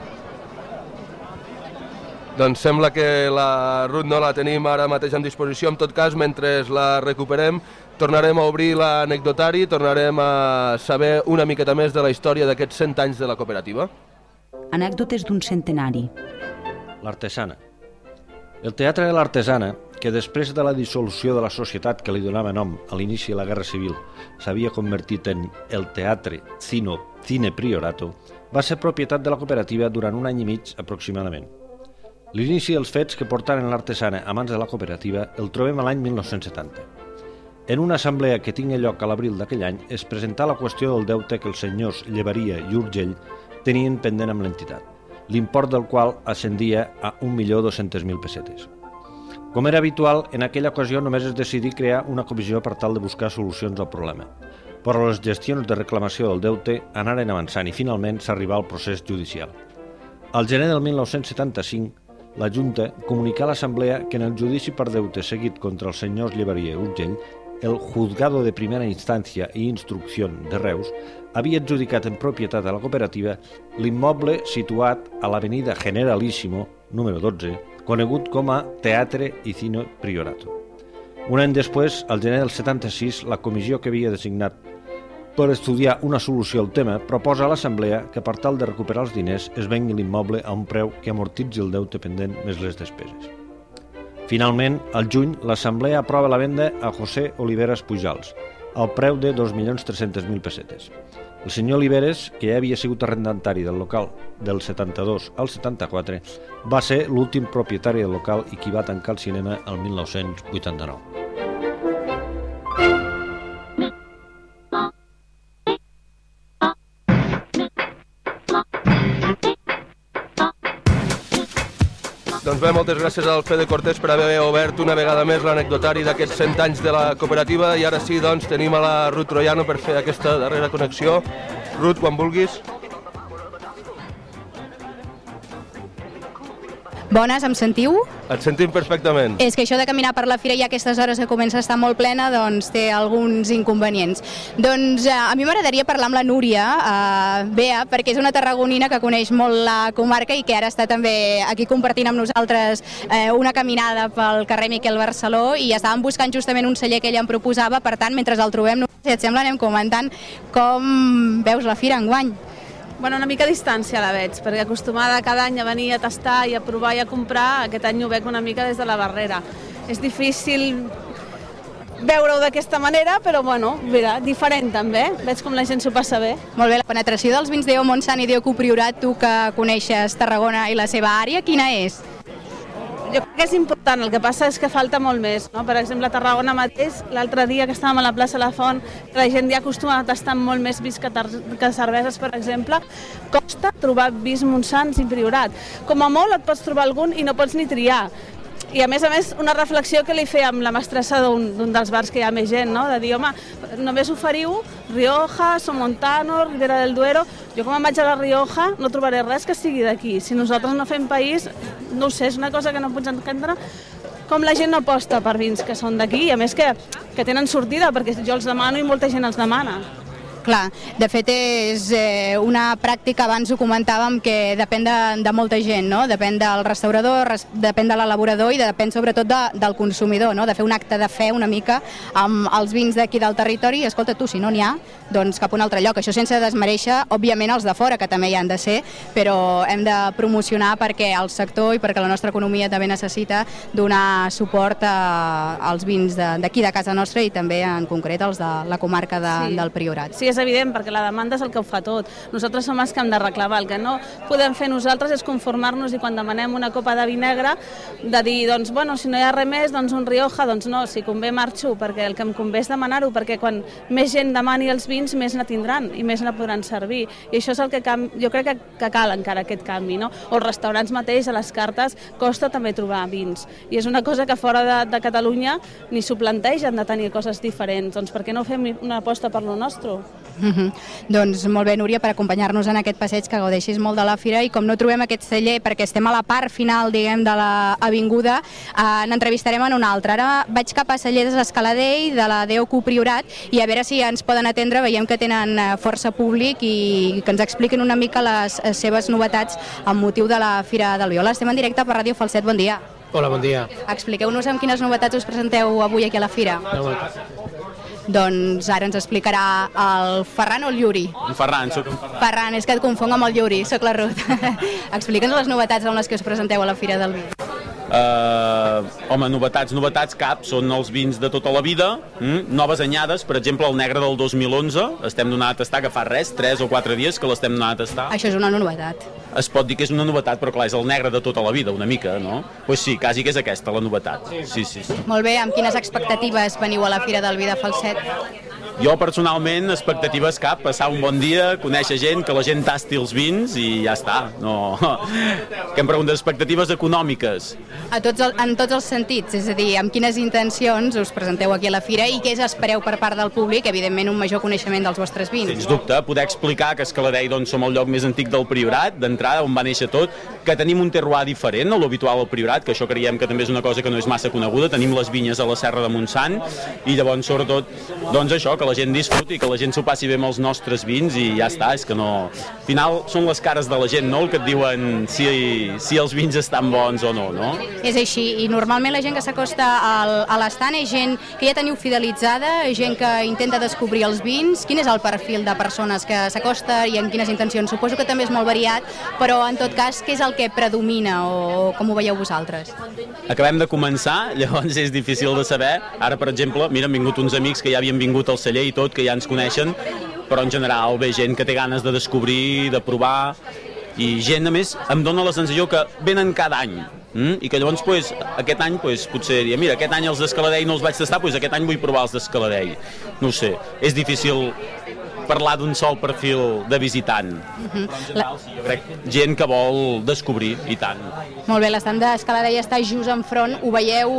Doncs sembla que la Ruth no la tenim ara mateix en disposició. En tot cas, mentre la recuperem, tornarem a obrir l'anecdotari, tornarem a saber una miqueta més de la història d'aquests 100 anys de la cooperativa.
Anècdotes d'un centenari.
L'artesana. El Teatre de l'Artesana, que després de la dissolució de la societat que li donava nom a l'inici de la Guerra Civil s'havia convertit en el Teatre Cine Priorato, va ser propietat de la cooperativa durant un any i mig aproximadament. L'inici dels fets que portaren l'Artesana a mans de la cooperativa el trobem a l'any 1970. En una assemblea que tingué lloc a l'abril d'aquell any es presentà la qüestió del deute que els senyors Llevaria i Urgell tenien pendent amb l'entitat, l'import del qual ascendia a 1.200.000 pessetes. Com era habitual, en aquella ocasió només es decidí crear una comissió per tal de buscar solucions al problema, però les gestions de reclamació del deute anaren avançant i finalment s'arribà al procés judicial. Al gener del 1975, la Junta comunicà a l'Assemblea que en el judici per deute seguit contra els senyors Llevaria i Urgell, el Juzgado de Primera Instancia i Instrucció de Reus havia adjudicat en propietat a la cooperativa l'immoble situat a l'avenida Generalíssimo, número 12, conegut com a Teatre i Cine Priorato. Un any després, al gener del 76, la comissió que havia designat per estudiar una solució al tema proposa a l'Assemblea que per tal de recuperar els diners es vengui l'immoble a un preu que amortitzi el deute pendent més les despeses. Finalment, al juny, l'Assemblea aprova la venda a José Oliveras Pujals, al preu de 2.300.000 pessetes. El senyor Oliveras, que ja havia sigut arrendatari del local del 72 al 74, va ser l'últim propietari del local i qui va tancar el cinema el 1989.
Doncs bé, moltes gràcies al Fede Cortés per haver obert una vegada més l'anecdotari d'aquests 100 anys de la cooperativa i ara sí, doncs, tenim a la Ruth Troiano per fer aquesta darrera connexió. Ruth, quan vulguis.
Bones, em sentiu?
Et sentim perfectament.
És que això de caminar per la fira i a aquestes hores que comença a estar molt plena, doncs té alguns inconvenients. Doncs a mi m'agradaria parlar amb la Núria Bea, perquè és una tarragonina que coneix molt la comarca i que ara està també aquí compartint amb nosaltres una caminada pel carrer Miquel Barceló i estàvem buscant justament un celler que ella em proposava, per tant, mentre el trobem, si et sembla, anem comentant com veus la fira enguany.
Bueno, una mica a distància la veig, perquè acostumada cada any a venir a tastar i a provar i a comprar, aquest any ho veig una mica des de la barrera. És difícil veure-ho d'aquesta manera, però bueno, mira, diferent també, veig com la gent s'ho passa bé.
Molt bé, la penetració dels vins d'Eo Montsant i d'Eo Priorat, tu que coneixes Tarragona i la seva àrea, quina és?
jo crec que és important, el que passa és que falta molt més, no? Per exemple, a Tarragona mateix, l'altre dia que estàvem a la plaça La Font, que la gent ja acostuma a tastar molt més vins que cerveses, per exemple, costa trobar vins Montsant i Priorat. Com a molt et pots trobar algun i no pots ni triar. I a més, una reflexió que li feia amb la mestressa d'un dels bars que hi ha més gent, no? De dir, home, només oferiu Rioja, Somontano, Ribera del Duero. Jo com em vaig a la Rioja no trobaré res que sigui d'aquí. Si nosaltres no fem país, no ho sé, és una cosa que no pots entendre com la gent no aposta per vins que són d'aquí, i a més que tenen sortida, perquè jo els demano i molta gent els demana.
Clar, de fet és una pràctica, abans ho comentàvem, que depèn de molta gent, no? Depèn del restaurador, depèn de l'elaborador i depèn sobretot del consumidor, no? De fer un acte de fe una mica amb els vins d'aquí del territori i escolta tu, si no n'hi ha, doncs cap a un altre lloc. Això sense desmereixer, òbviament, els de fora, que també hi han de ser, però hem de promocionar perquè el sector i perquè la nostra economia també necessita donar suport als vins d'aquí de casa nostra i també en concret els de la comarca del Priorat.
Sí, és evident, perquè la demanda és el que ho fa tot. Nosaltres som els que hem de reclamar. El que no podem fer nosaltres és conformar-nos i quan demanem una copa de vi negre de dir, doncs, bueno, si no hi ha res més, doncs un Rioja, doncs no, si convé marxo, perquè el que em convé és demanar-ho, perquè quan més gent demani els vins, més ne tindran i més ne podran servir. I això és el que jo crec que cal encara aquest canvi, no? O els restaurants mateix, a les cartes, costa també trobar vins. I és una cosa que fora de Catalunya ni s'ho plantegen de tenir coses diferents. Doncs per què no fem una aposta per lo nostre?
Doncs molt bé, Núria, per acompanyar-nos en aquest passeig, que gaudeixis molt de la fira, i com no trobem aquest celler perquè estem a la part final, diguem, de l'avinguda, n'entrevistarem en una altra. Ara vaig cap a Cellers Escaladell, de la DOQ Priorat, i a veure si ens poden atendre. Veiem que tenen força públic i que ens expliquen una mica les seves novetats amb motiu de la Fira del Vi. Hola, estem en directe per Ràdio Falset, bon dia.
Hola, bon dia.
Expliqueu-nos amb quines novetats us presenteu avui aquí a la fira. Doncs ara ens explicarà el Ferran o el Lluri?
En Ferran, soc en Ferran.
Ferran, és que et confonc amb el Lluri, soc la Ruth. Explica'ns les novetats amb les que us presenteu a la Fira del Vi.
Home, novetats cap, són els vins de tota la vida, noves anyades, per exemple el negre del 2011, estem donant a tastar que fa res, 3 o 4 dies que l'estem donant a tastar.
Això és una novetat.
Es pot dir que és una novetat, però clar, és el negre de tota la vida, una mica, no? Doncs sí, quasi que és aquesta la novetat. Sí.
Molt bé, amb quines expectatives veniu a la Fira del Vi de Falset?
Jo personalment, expectatives cap, passar un bon dia, conèixer gent, que la gent tasti els vins i ja està. No. Que em preguntes, expectatives econòmiques?
En tots els sentits, és a dir, amb quines intencions us presenteu aquí a la Fira i què espereu per part del públic, evidentment un major coneixement dels vostres vins.
Sens dubte, poder explicar que Escaladell som el lloc més antic del Priorat, d'entrada, on va néixer tot, que tenim un terroir diferent a l'habitual al Priorat, que això creiem que també és una cosa que no és massa coneguda, tenim les vinyes a la Serra de Montsant i llavors, sobretot, doncs això, que la gent disfruti, que la gent s'ho passi bé amb els nostres vins i ja està, és que no... Al final són les cares de la gent, no?, el que et diuen si els vins estan bons o no, no?
És així, i normalment la gent que s'acosta a l'estant és gent que ja teniu fidelitzada, gent que intenta descobrir els vins. Quin és el perfil de persones que s'acosta i en quines intencions? Suposo que també és molt variat, però en tot cas, què és el que predomina o com ho veieu vosaltres?
Acabem de començar, llavors és difícil de saber. Ara, per exemple, mira, han vingut uns amics que ja havien vingut al celler i tot, que ja ens coneixen, però en general ve gent que té ganes de descobrir, de provar, i gent, a més, em dona la sensació que venen cada any, i que llavors aquest any potser diria, mira, aquest any els d'Escaladell no els vaig tastar, aquest any vull provar els d'Escaladell. No ho sé, és difícil parlar d'un sol perfil de visitant. Però en general, sí, jo crec gent que vol descobrir, i tant.
Molt bé, l'estant d'Escaladell està just enfront, ho veieu,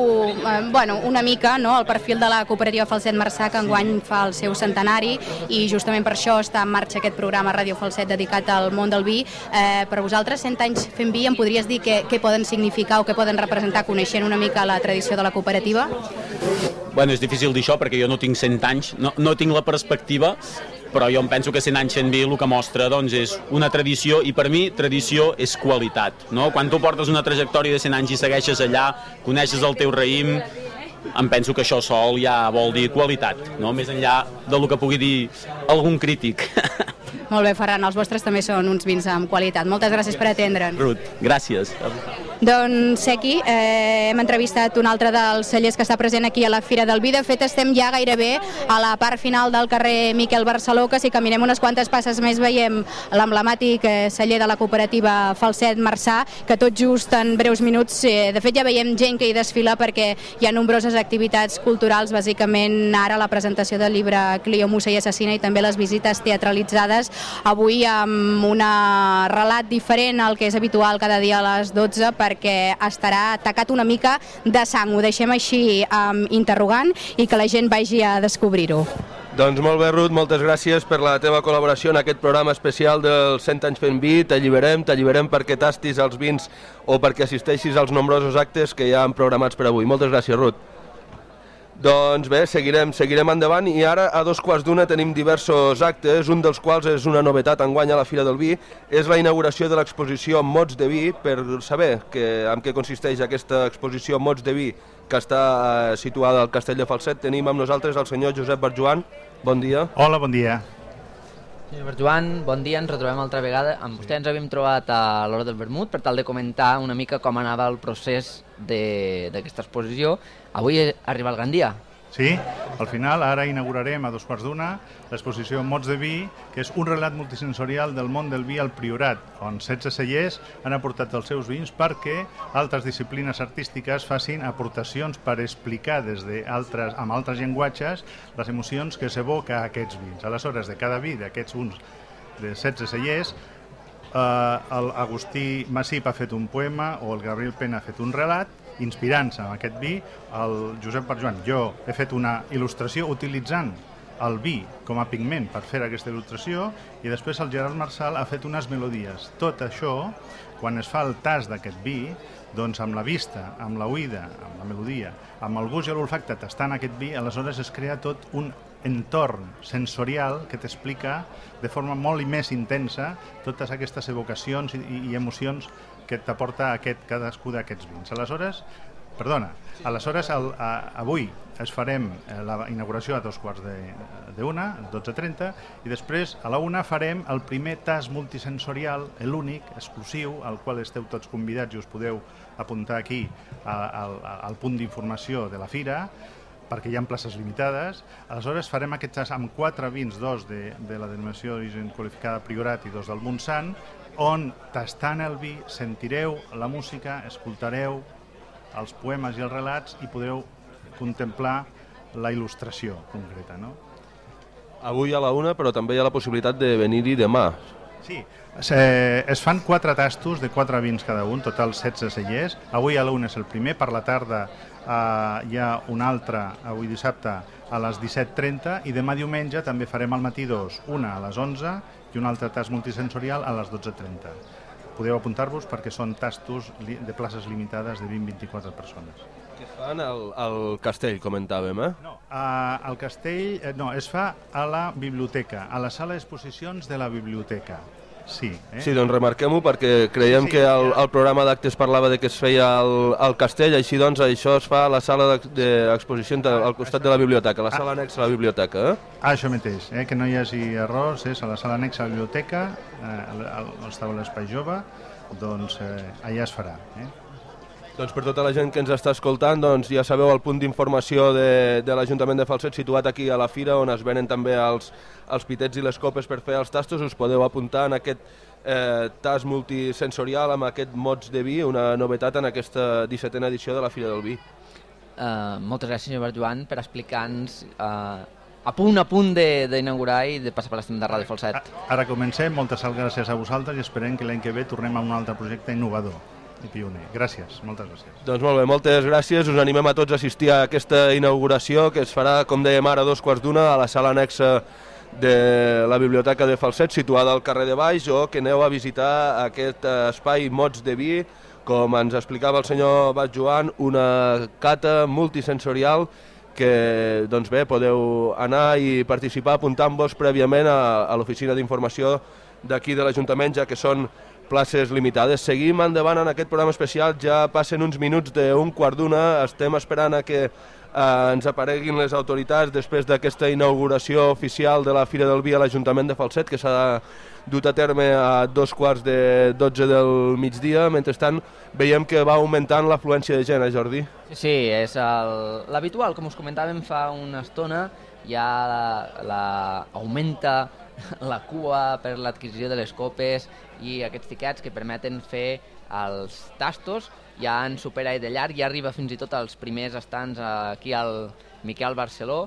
una mica, no?, el perfil de la cooperativa Falset Marçà, que enguany fa el seu centenari, i justament per això està en marxa aquest programa Ràdio Falset dedicat al món del vi. Per vosaltres, 100 anys fent vi, em podries dir què poden significar o què poden representar, coneixent una mica la tradició de la cooperativa?
Bueno, és difícil dir això perquè jo no tinc 100 anys, no tinc la perspectiva, però jo em penso que 100 anys fent vi el que mostra és una tradició, i per mi tradició és qualitat, no? Quan tu portes una trajectòria de 100 anys i segueixes allà, coneixes el teu raïm, em penso que això sol ja vol dir qualitat, no? Més enllà del que pugui dir algun crític.
Molt bé, Ferran, els vostres també són uns vins amb qualitat. Moltes gràcies per atendre'ns.
Ruth, gràcies.
Doncs aquí hem entrevistat un altre dels cellers que està present aquí a la Fira del Vi. De fet, estem ja gairebé a la part final del carrer Miquel Barceló, que si caminem unes quantes passes més veiem l'emblemàtic celler de la cooperativa Falset Marçà, que tot just en breus minuts, de fet ja veiem gent que hi desfila perquè hi ha nombroses activitats culturals, bàsicament ara la presentació del llibre Clio, Mussa i Assassina i també les visites teatralitzades, avui amb un relat diferent al que és habitual cada dia a les 12, perquè estarà tacat una mica de sang. Ho deixem així interrogant i que la gent vagi a descobrir-ho.
Doncs molt bé, Ruth, moltes gràcies per la teva col·laboració en aquest programa especial dels 100 anys fent vi. T'alliberem perquè tastis els vins o perquè assisteixis als nombrosos actes que hi ha programats per avui. Moltes gràcies, Ruth. Doncs bé, seguirem endavant i ara a 2:15 tenim diversos actes, un dels quals és una novetat enguany a la Fira del Vi, és la inauguració de l'exposició Mots de Vi. Per saber en què consisteix aquesta exposició Mots de Vi, que està situada al Castell de Falset, tenim amb nosaltres el senyor Josep Barjuan. Bon dia.
Hola, bon dia.
Senyor Barjuan, bon dia, ens retrobem altra vegada. Amb vostè ens havíem trobat a l'hora del vermut per tal de comentar una mica com anava el procés d'aquesta exposició. Avui arriba el gran dia.
Sí, al final ara inaugurarem a 2:15 l'exposició Mots de Vi, que és un relat multisensorial del món del vi al Priorat, on 16 cellers han aportat els seus vins perquè altres disciplines artístiques facin aportacions per explicar amb altres llenguatges les emocions que s'evoca a aquests vins. Aleshores, de cada vi d'aquests uns de 16 cellers, l'Agustí Massip ha fet un poema o el Gabriel Pena ha fet un relat. Inspirant-se en aquest vi, el Josep Barjuan, jo he fet una il·lustració utilitzant el vi com a pigment per fer aquesta il·lustració i després el Gerard Marçal ha fet unes melodies. Tot això, quan es fa el tast d'aquest vi, doncs amb la vista, amb l'oïda, amb la melodia, amb el gust i l'olfacte tastant aquest vi, aleshores es crea tot un entorn sensorial que t'explica de forma molt i més intensa totes aquestes evocacions i emocions que t'aporta cadascú d'aquests vins. Aleshores, avui farem la inauguració a 2:15, 12:30, i després a la 1 farem el primer tast multisensorial, l'únic, exclusiu, al qual esteu tots convidats i us podeu apuntar aquí al punt d'informació de la fira, perquè hi ha places limitades. Aleshores farem aquest tast amb 4 vins, 2 de la denominació d'origen qualificada Priorat i 2 del Montsant, on tastant el vi sentireu la música, escoltareu els poemes i els relats i podreu contemplar la il·lustració concreta, no?
Avui a la 1, però també hi ha la possibilitat de venir-hi demà.
Sí, es fan 4 tastos de 4 vins cada un, total 16 cellers. Avui a la 1 és el primer, per la tarda hi ha un altre, avui dissabte, a les 17:30, i demà diumenge també farem al matí 2, una a les 11 i un altre tast multisensorial a les 12:30. Podeu apuntar-vos perquè són tastos de places limitades de 20-24 persones.
Que fan al castell, comentàvem, eh?
No, al castell es fa a la biblioteca, a la sala d'exposicions de la biblioteca. Sí,
Sí, doncs remarquem-ho perquè creiem que el programa d'actes parlava de que es feia al castell, així doncs això es fa a la sala d'exposicions al costat de la biblioteca, la sala anexa a la biblioteca.
Això mateix, que no hi hagi errors, és a la sala anexa a la biblioteca, estava l'Espai Jove, doncs allà es farà.
Doncs per tota la gent que ens està escoltant, doncs ja sabeu el punt d'informació de l'Ajuntament de Falset, situat aquí a la fira, on es venen també els pitets i les copes per fer els tastos. Us podeu apuntar en aquest tast multisensorial amb aquest Mots de Vi, una novetat en aquesta 17a edició de la Fira del Vi.
Moltes gràcies, senyor Barjuan, per explicar-nos a punt d'inaugurar i de passar per l'estudi de Ràdio Falset.
Ara comencem, moltes gràcies a vosaltres i esperem que l'any que ve tornem a un altre projecte innovador i pioner. Gràcies, moltes gràcies.
Doncs molt bé, moltes gràcies. Us animem a tots a assistir a aquesta inauguració que es farà, com dèiem ara, a 2:15 a la sala anexa de la Biblioteca de Falset, situada al carrer de Baix, o que aneu a visitar aquest espai Mots de Vi, com ens explicava el senyor Barjuan, una cata multisensorial que, doncs bé, podeu anar i participar apuntant-vos prèviament a l'oficina d'informació d'aquí de l'Ajuntament, ja que són places limitades. Seguim endavant en aquest programa especial, ja passen uns minuts d'1:15, estem esperant a que ens apareguin les autoritats després d'aquesta inauguració oficial de la Fira del Vi a l'Ajuntament de Falset, que s'ha dut a terme a 11:45 del migdia. Mentrestant, veiem que va augmentant l'afluència de gent, Jordi?
Sí, és l'habitual, com us comentàvem fa una estona, ja augmenta la cua per l'adquisició de les copes i aquests tiquets que permeten fer els tastos. Ja en supera de llarg, ja arriba fins i tot als primers estants aquí al Miquel Barceló.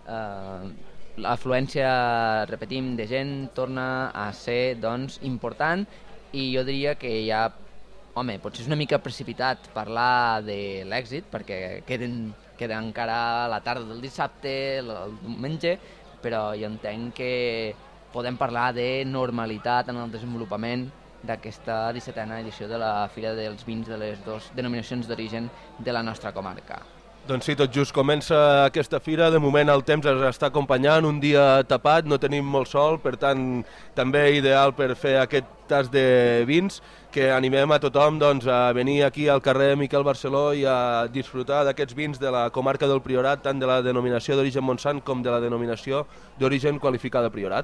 L'afluència, repetim, de gent torna a ser doncs, important i jo diria que ja, home, potser és una mica precipitat parlar de l'èxit perquè queda encara la tarda del dissabte, el diumenge, però jo entenc que podem parlar de normalitat en el desenvolupament d'aquesta 17a edició de la Fira dels Vins de les dues denominacions d'origen de la nostra comarca.
Doncs sí, tot just comença aquesta fira. De moment el temps ens està acompanyant, un dia tapat, no tenim molt sol, per tant també ideal per fer aquest tas de vins, que animem a tothom doncs, a venir aquí al carrer Miquel Barceló i a disfrutar d'aquests vins de la comarca del Priorat, tant de la denominació d'origen Montsant com de la denominació d'origen qualificada Priorat.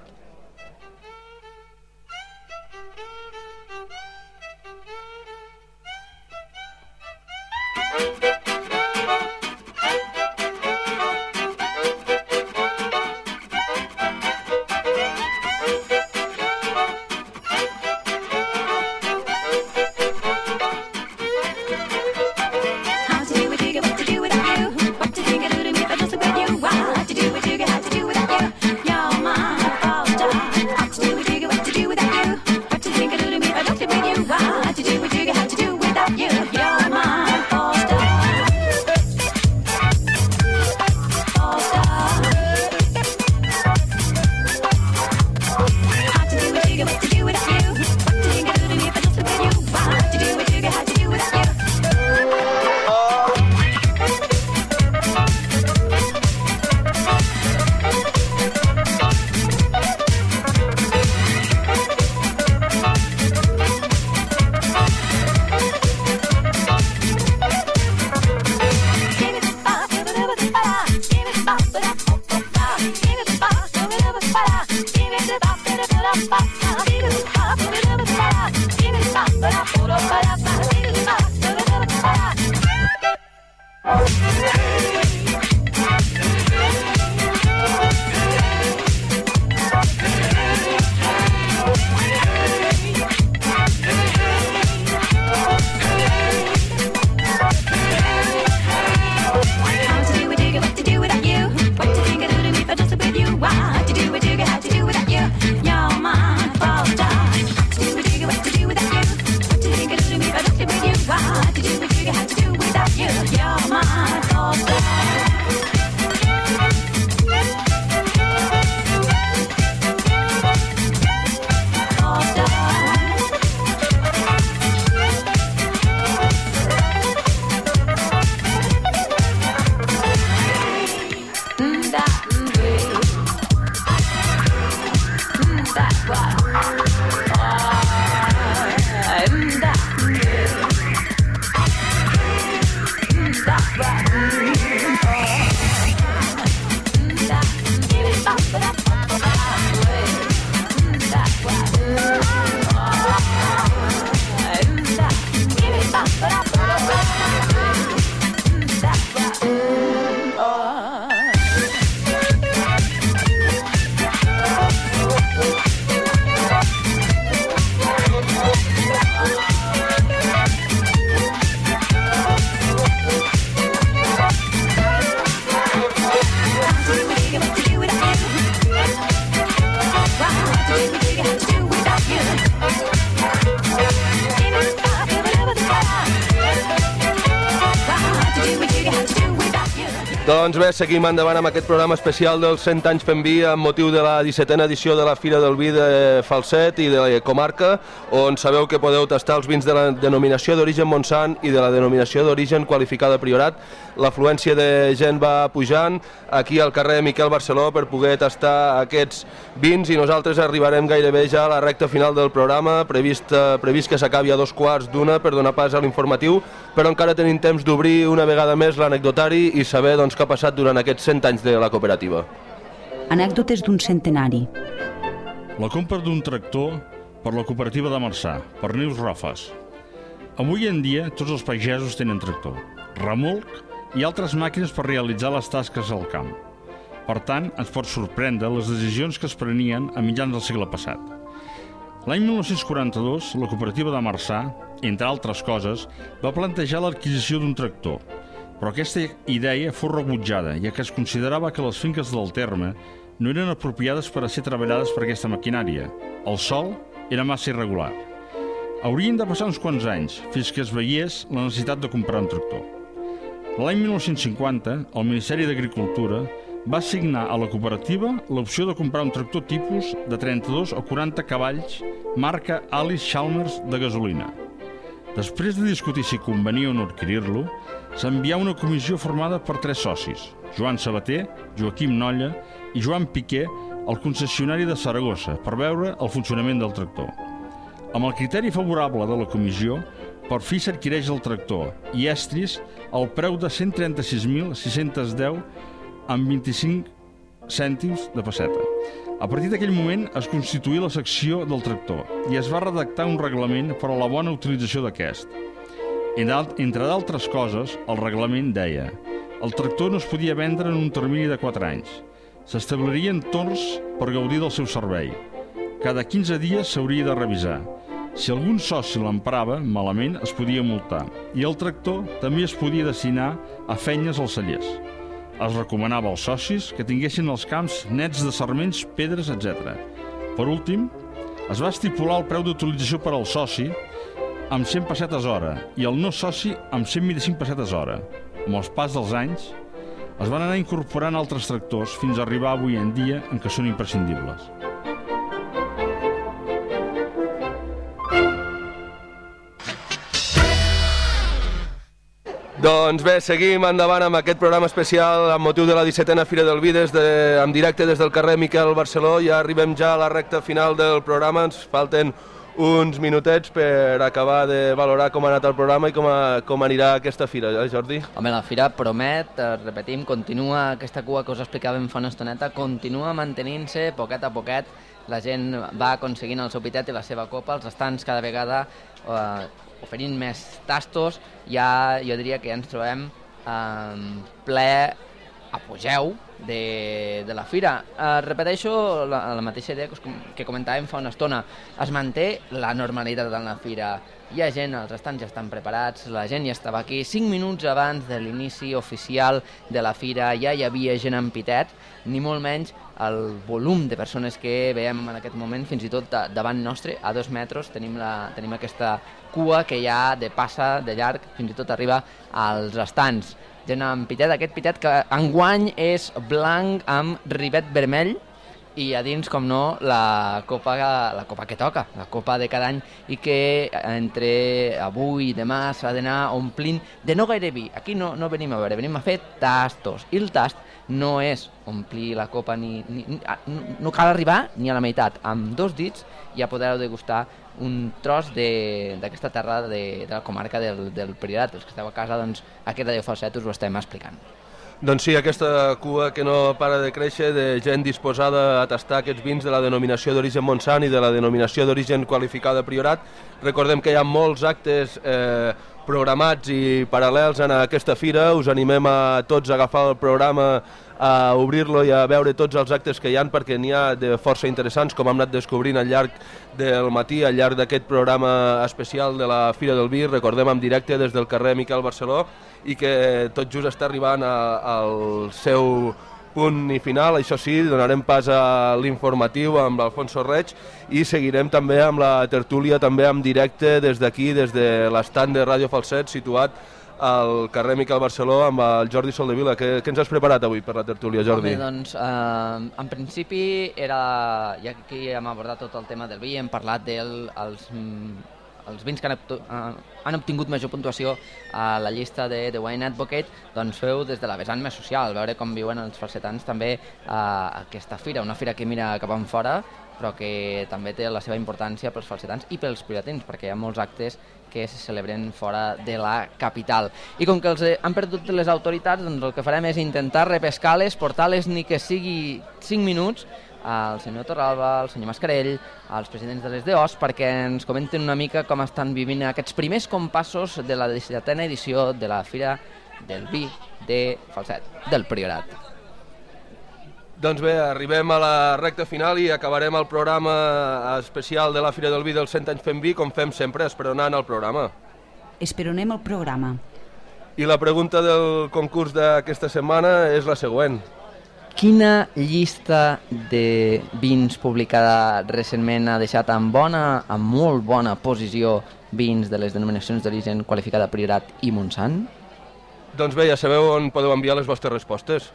Doncs bé, seguim endavant amb aquest programa especial dels 100 anys fent vi amb motiu de la 17a edició de la Fira del Vi de Falset i de la comarca, on sabeu que podeu tastar els vins de la denominació d'origen Montsant i de la denominació d'origen qualificada Priorat. L'afluència de gent va pujant aquí al carrer Miquel Barceló per poder tastar aquests vins i nosaltres arribarem gairebé ja a la recta final del programa, previst que s'acabi a 2:15 per donar pas a l'informatiu, però encara tenim temps d'obrir una vegada més l'anecdotari i saber què ha passat durant aquests 100 anys de la cooperativa.
Anècdotes d'un centenari.
La compra d'un tractor per la cooperativa de Marçà, per Neus Rofes. Avui en dia tots els pagesos tenen tractor, remolc i altres màquines per realitzar les tasques al camp. Per tant, ens pot sorprendre les decisions que es prenien a mitjans del segle passat. L'any 1942, la cooperativa de Marçà, entre altres coses, va plantejar l'adquisició d'un tractor, però aquesta idea fou rebutjada, ja que es considerava que les finques del terme no eren apropiades per a ser treballades per aquesta maquinària. El sòl era massa irregular. Haurien de passar uns quants anys fins que es veiés la necessitat de comprar un tractor. L'any 1950, el Ministeri d'Agricultura va assignar a la cooperativa l'opció de comprar un tractor tipus de 32 o 40 cavalls marca Alice Chalmers de gasolina. Després de discutir si convenia o no adquirir-lo, s'envià una comissió formada per 3 socis, Joan Sabater, Joaquim Nolla i Joan Piqué, el concessionari de Saragossa, per veure el funcionament del tractor. Amb el criteri favorable de la comissió, per fi s'adquireix el tractor i estris al preu de 136.610 amb 25 cèntims de pesseta. A partir d'aquell moment es constituí la secció del tractor i es va redactar un reglament per a la bona utilització d'aquest. Entre d'altres coses, el reglament deia: el tractor no es podia vendre en un termini de 4 anys. S'establirien torns per gaudir del seu servei. Cada 15 dies s'hauria de revisar. Si algun soci l'emprava malament, es podia multar. I el tractor també es podia destinar a feines als cellers. Es recomanava als socis que tinguessin els camps nets de sarments, pedres, etc. Per últim, es va estipular el preu d'utilització per al soci amb 100 pessetes hora i el no soci amb 125 pessetes hora. Amb els pas dels anys, es van anar incorporant altres tractors fins a arribar avui en dia en què són imprescindibles.
Doncs bé, seguim endavant amb aquest programa especial amb motiu de la 17a Fira del Vi en directe des del carrer Miquel Barceló. Ja arribem ja a la recta final del programa, ens falten uns minutets per acabar de valorar com ha anat el programa i com anirà aquesta fira, Jordi?
Home, la fira promet, repetim, continua aquesta cua que us explicàvem fa una estoneta, continua mantenint-se poquet a poquet, la gent va aconseguint el seu pitet i la seva copa, els estants cada vegada oferint més tastos, ja jo diria que ja ens trobem ple apogeu de la fira. Repeteixo la mateixa idea que comentàvem fa una estona. Es manté la normalitat en la fira. Hi ha gent, els estants ja estan preparats, la gent ja estava aquí. 5 minuts abans de l'inici oficial de la fira ja hi havia gent amb pitet, ni molt menys el volum de persones que veiem en aquest moment, fins i tot davant nostre, a 2 metres, tenim aquesta cua que ja de passa, de llarg, fins i tot arriba als estants. Gent amb pitet, aquest pitet que enguany és blanc amb rivet vermell i a dins, com no, la copa que toca, la copa de cada any i que entre avui i demà s'ha d'anar omplint de no gaire vi. Aquí no venim a veure, venim a fer tastos i el tast no és omplir la copa no cal arribar ni a la meitat. Amb 2 dits ja podreu degustar un tros d'aquesta terra de la comarca del Priorat. Els que esteu a casa, doncs, aquí a Radio Falset us ho estem explicant.
Doncs sí, aquesta cua que no para de créixer, de gent disposada a tastar aquests vins de la denominació d'origen Montsant i de la denominació d'origen qualificada Priorat. Recordem que hi ha molts actes programats i paral·lels en aquesta fira. Us animem a tots a agafar el programa, a obrir-lo i a veure tots els actes que hi ha, perquè n'hi ha de força interessants, com hem anat descobrint al llarg del matí, al llarg d'aquest programa especial de la Fira del Vi, recordem en directe des del carrer Miquel Barceló, i que tot just està arribant al seu punt i final. Això sí, donarem pas a l'informatiu amb l'Alfonso Reig i seguirem també amb la tertúlia, també en directe des d'aquí, des de l'estand de Ràdio Falset, situat al carrer Miquel Barceló amb el Jordi Soldevila. Què ens has preparat avui per la tertúlia, Jordi?
Home, doncs, en principi ja que hem abordat tot el tema del vi, hem parlat dels vins que han obtingut major puntuació a la llista de The Wine Advocate, doncs feu des de la vessant més social, veure com viuen els falsetans també aquesta fira, una fira que mira cap enfora, però que també té la seva importància pels falsetans i pels prioratins, perquè hi ha molts actes que se celebren fora de la capital. I com que els han perdut les autoritats, doncs el que farem és intentar repescar-les, portar-les ni que sigui 5 minuts al senyor Torralba, al senyor Mascarell, als presidents de les DOs, perquè ens comenten una mica com estan vivint aquests primers compassos de la 17a edició de la Fira del Vi de Falset, del Priorat.
Doncs bé, arribem a la recta final i acabarem el programa especial de la Fira del Vi dels 100 anys fent vi, com fem sempre, esperonant el programa.
Esperonem el programa.
I la pregunta del concurs d'aquesta setmana és la següent.
Quina llista de vins publicada recentment ha deixat en molt bona posició vins de les denominacions d'origen qualificada Priorat i Montsant?
Doncs bé, ja sabeu on podeu enviar les vostres respostes.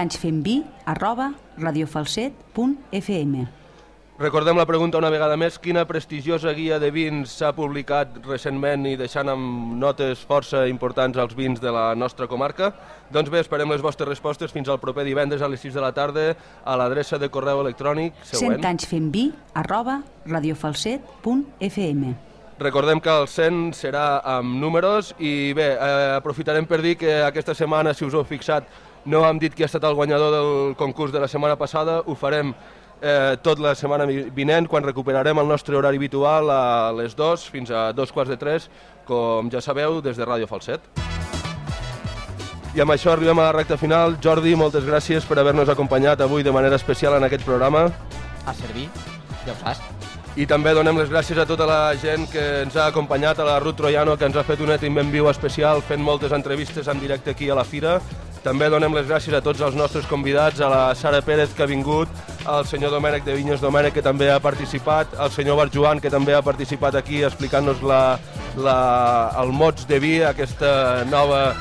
100anyfentvi@radiofalset.fm.
Recordem la pregunta una vegada més. Quina prestigiosa guia de vins s'ha publicat recentment i deixant amb notes força importants als vins de la nostra comarca? Doncs bé, esperem les vostres respostes fins al proper divendres a les 6 de la tarda a l'adreça de correu electrònic següent.
100anyfentvi@radiofalset.fm.
Recordem que el 100 serà amb números i bé, aprofitarem per dir que aquesta setmana, si us heu fixat, no hem dit qui ha estat el guanyador del concurs de la setmana passada, ho farem tot la setmana vinent, quan recuperarem el nostre horari habitual a les 2 fins a 2:15, com ja sabeu, des de Ràdio Falset. I amb això arribem a la recta final. Jordi, moltes gràcies per haver-nos acompanyat avui de manera especial en aquest programa.
A servir, ja ho saps.
I també donem les gràcies a tota la gent que ens ha acompanyat, a la Ruth Troiano, que ens ha fet un Etim ben viu especial, fent moltes entrevistes en directe aquí a la Fira. També donem les gràcies a tots els nostres convidats, a la Sara Pérez, que ha vingut, al senyor Domènec de Vinyes Domènec, que també ha participat, al senyor Barjoan, que també ha participat aquí explicant-nos el mots de vi, aquesta nova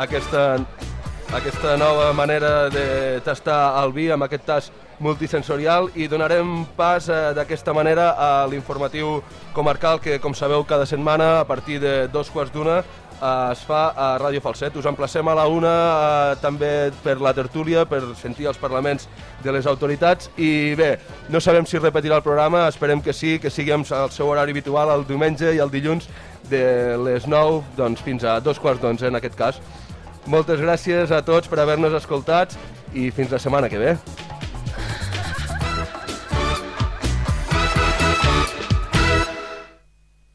manera de tastar el vi amb aquest tast multisensorial, i donarem pas d'aquesta manera a l'informatiu comarcal que, com sabeu, cada setmana a partir de 2:15 es fa a Ràdio Falset. Us emplacem a la 1 també per la tertúlia, per sentir els parlaments de les autoritats, i bé, no sabem si repetirà el programa, esperem que sí, que sigui al seu horari habitual el diumenge i el dilluns de les 9 doncs, fins a 2:15 en aquest cas. Moltes gràcies a tots per haver-nos escoltat i fins la setmana que ve.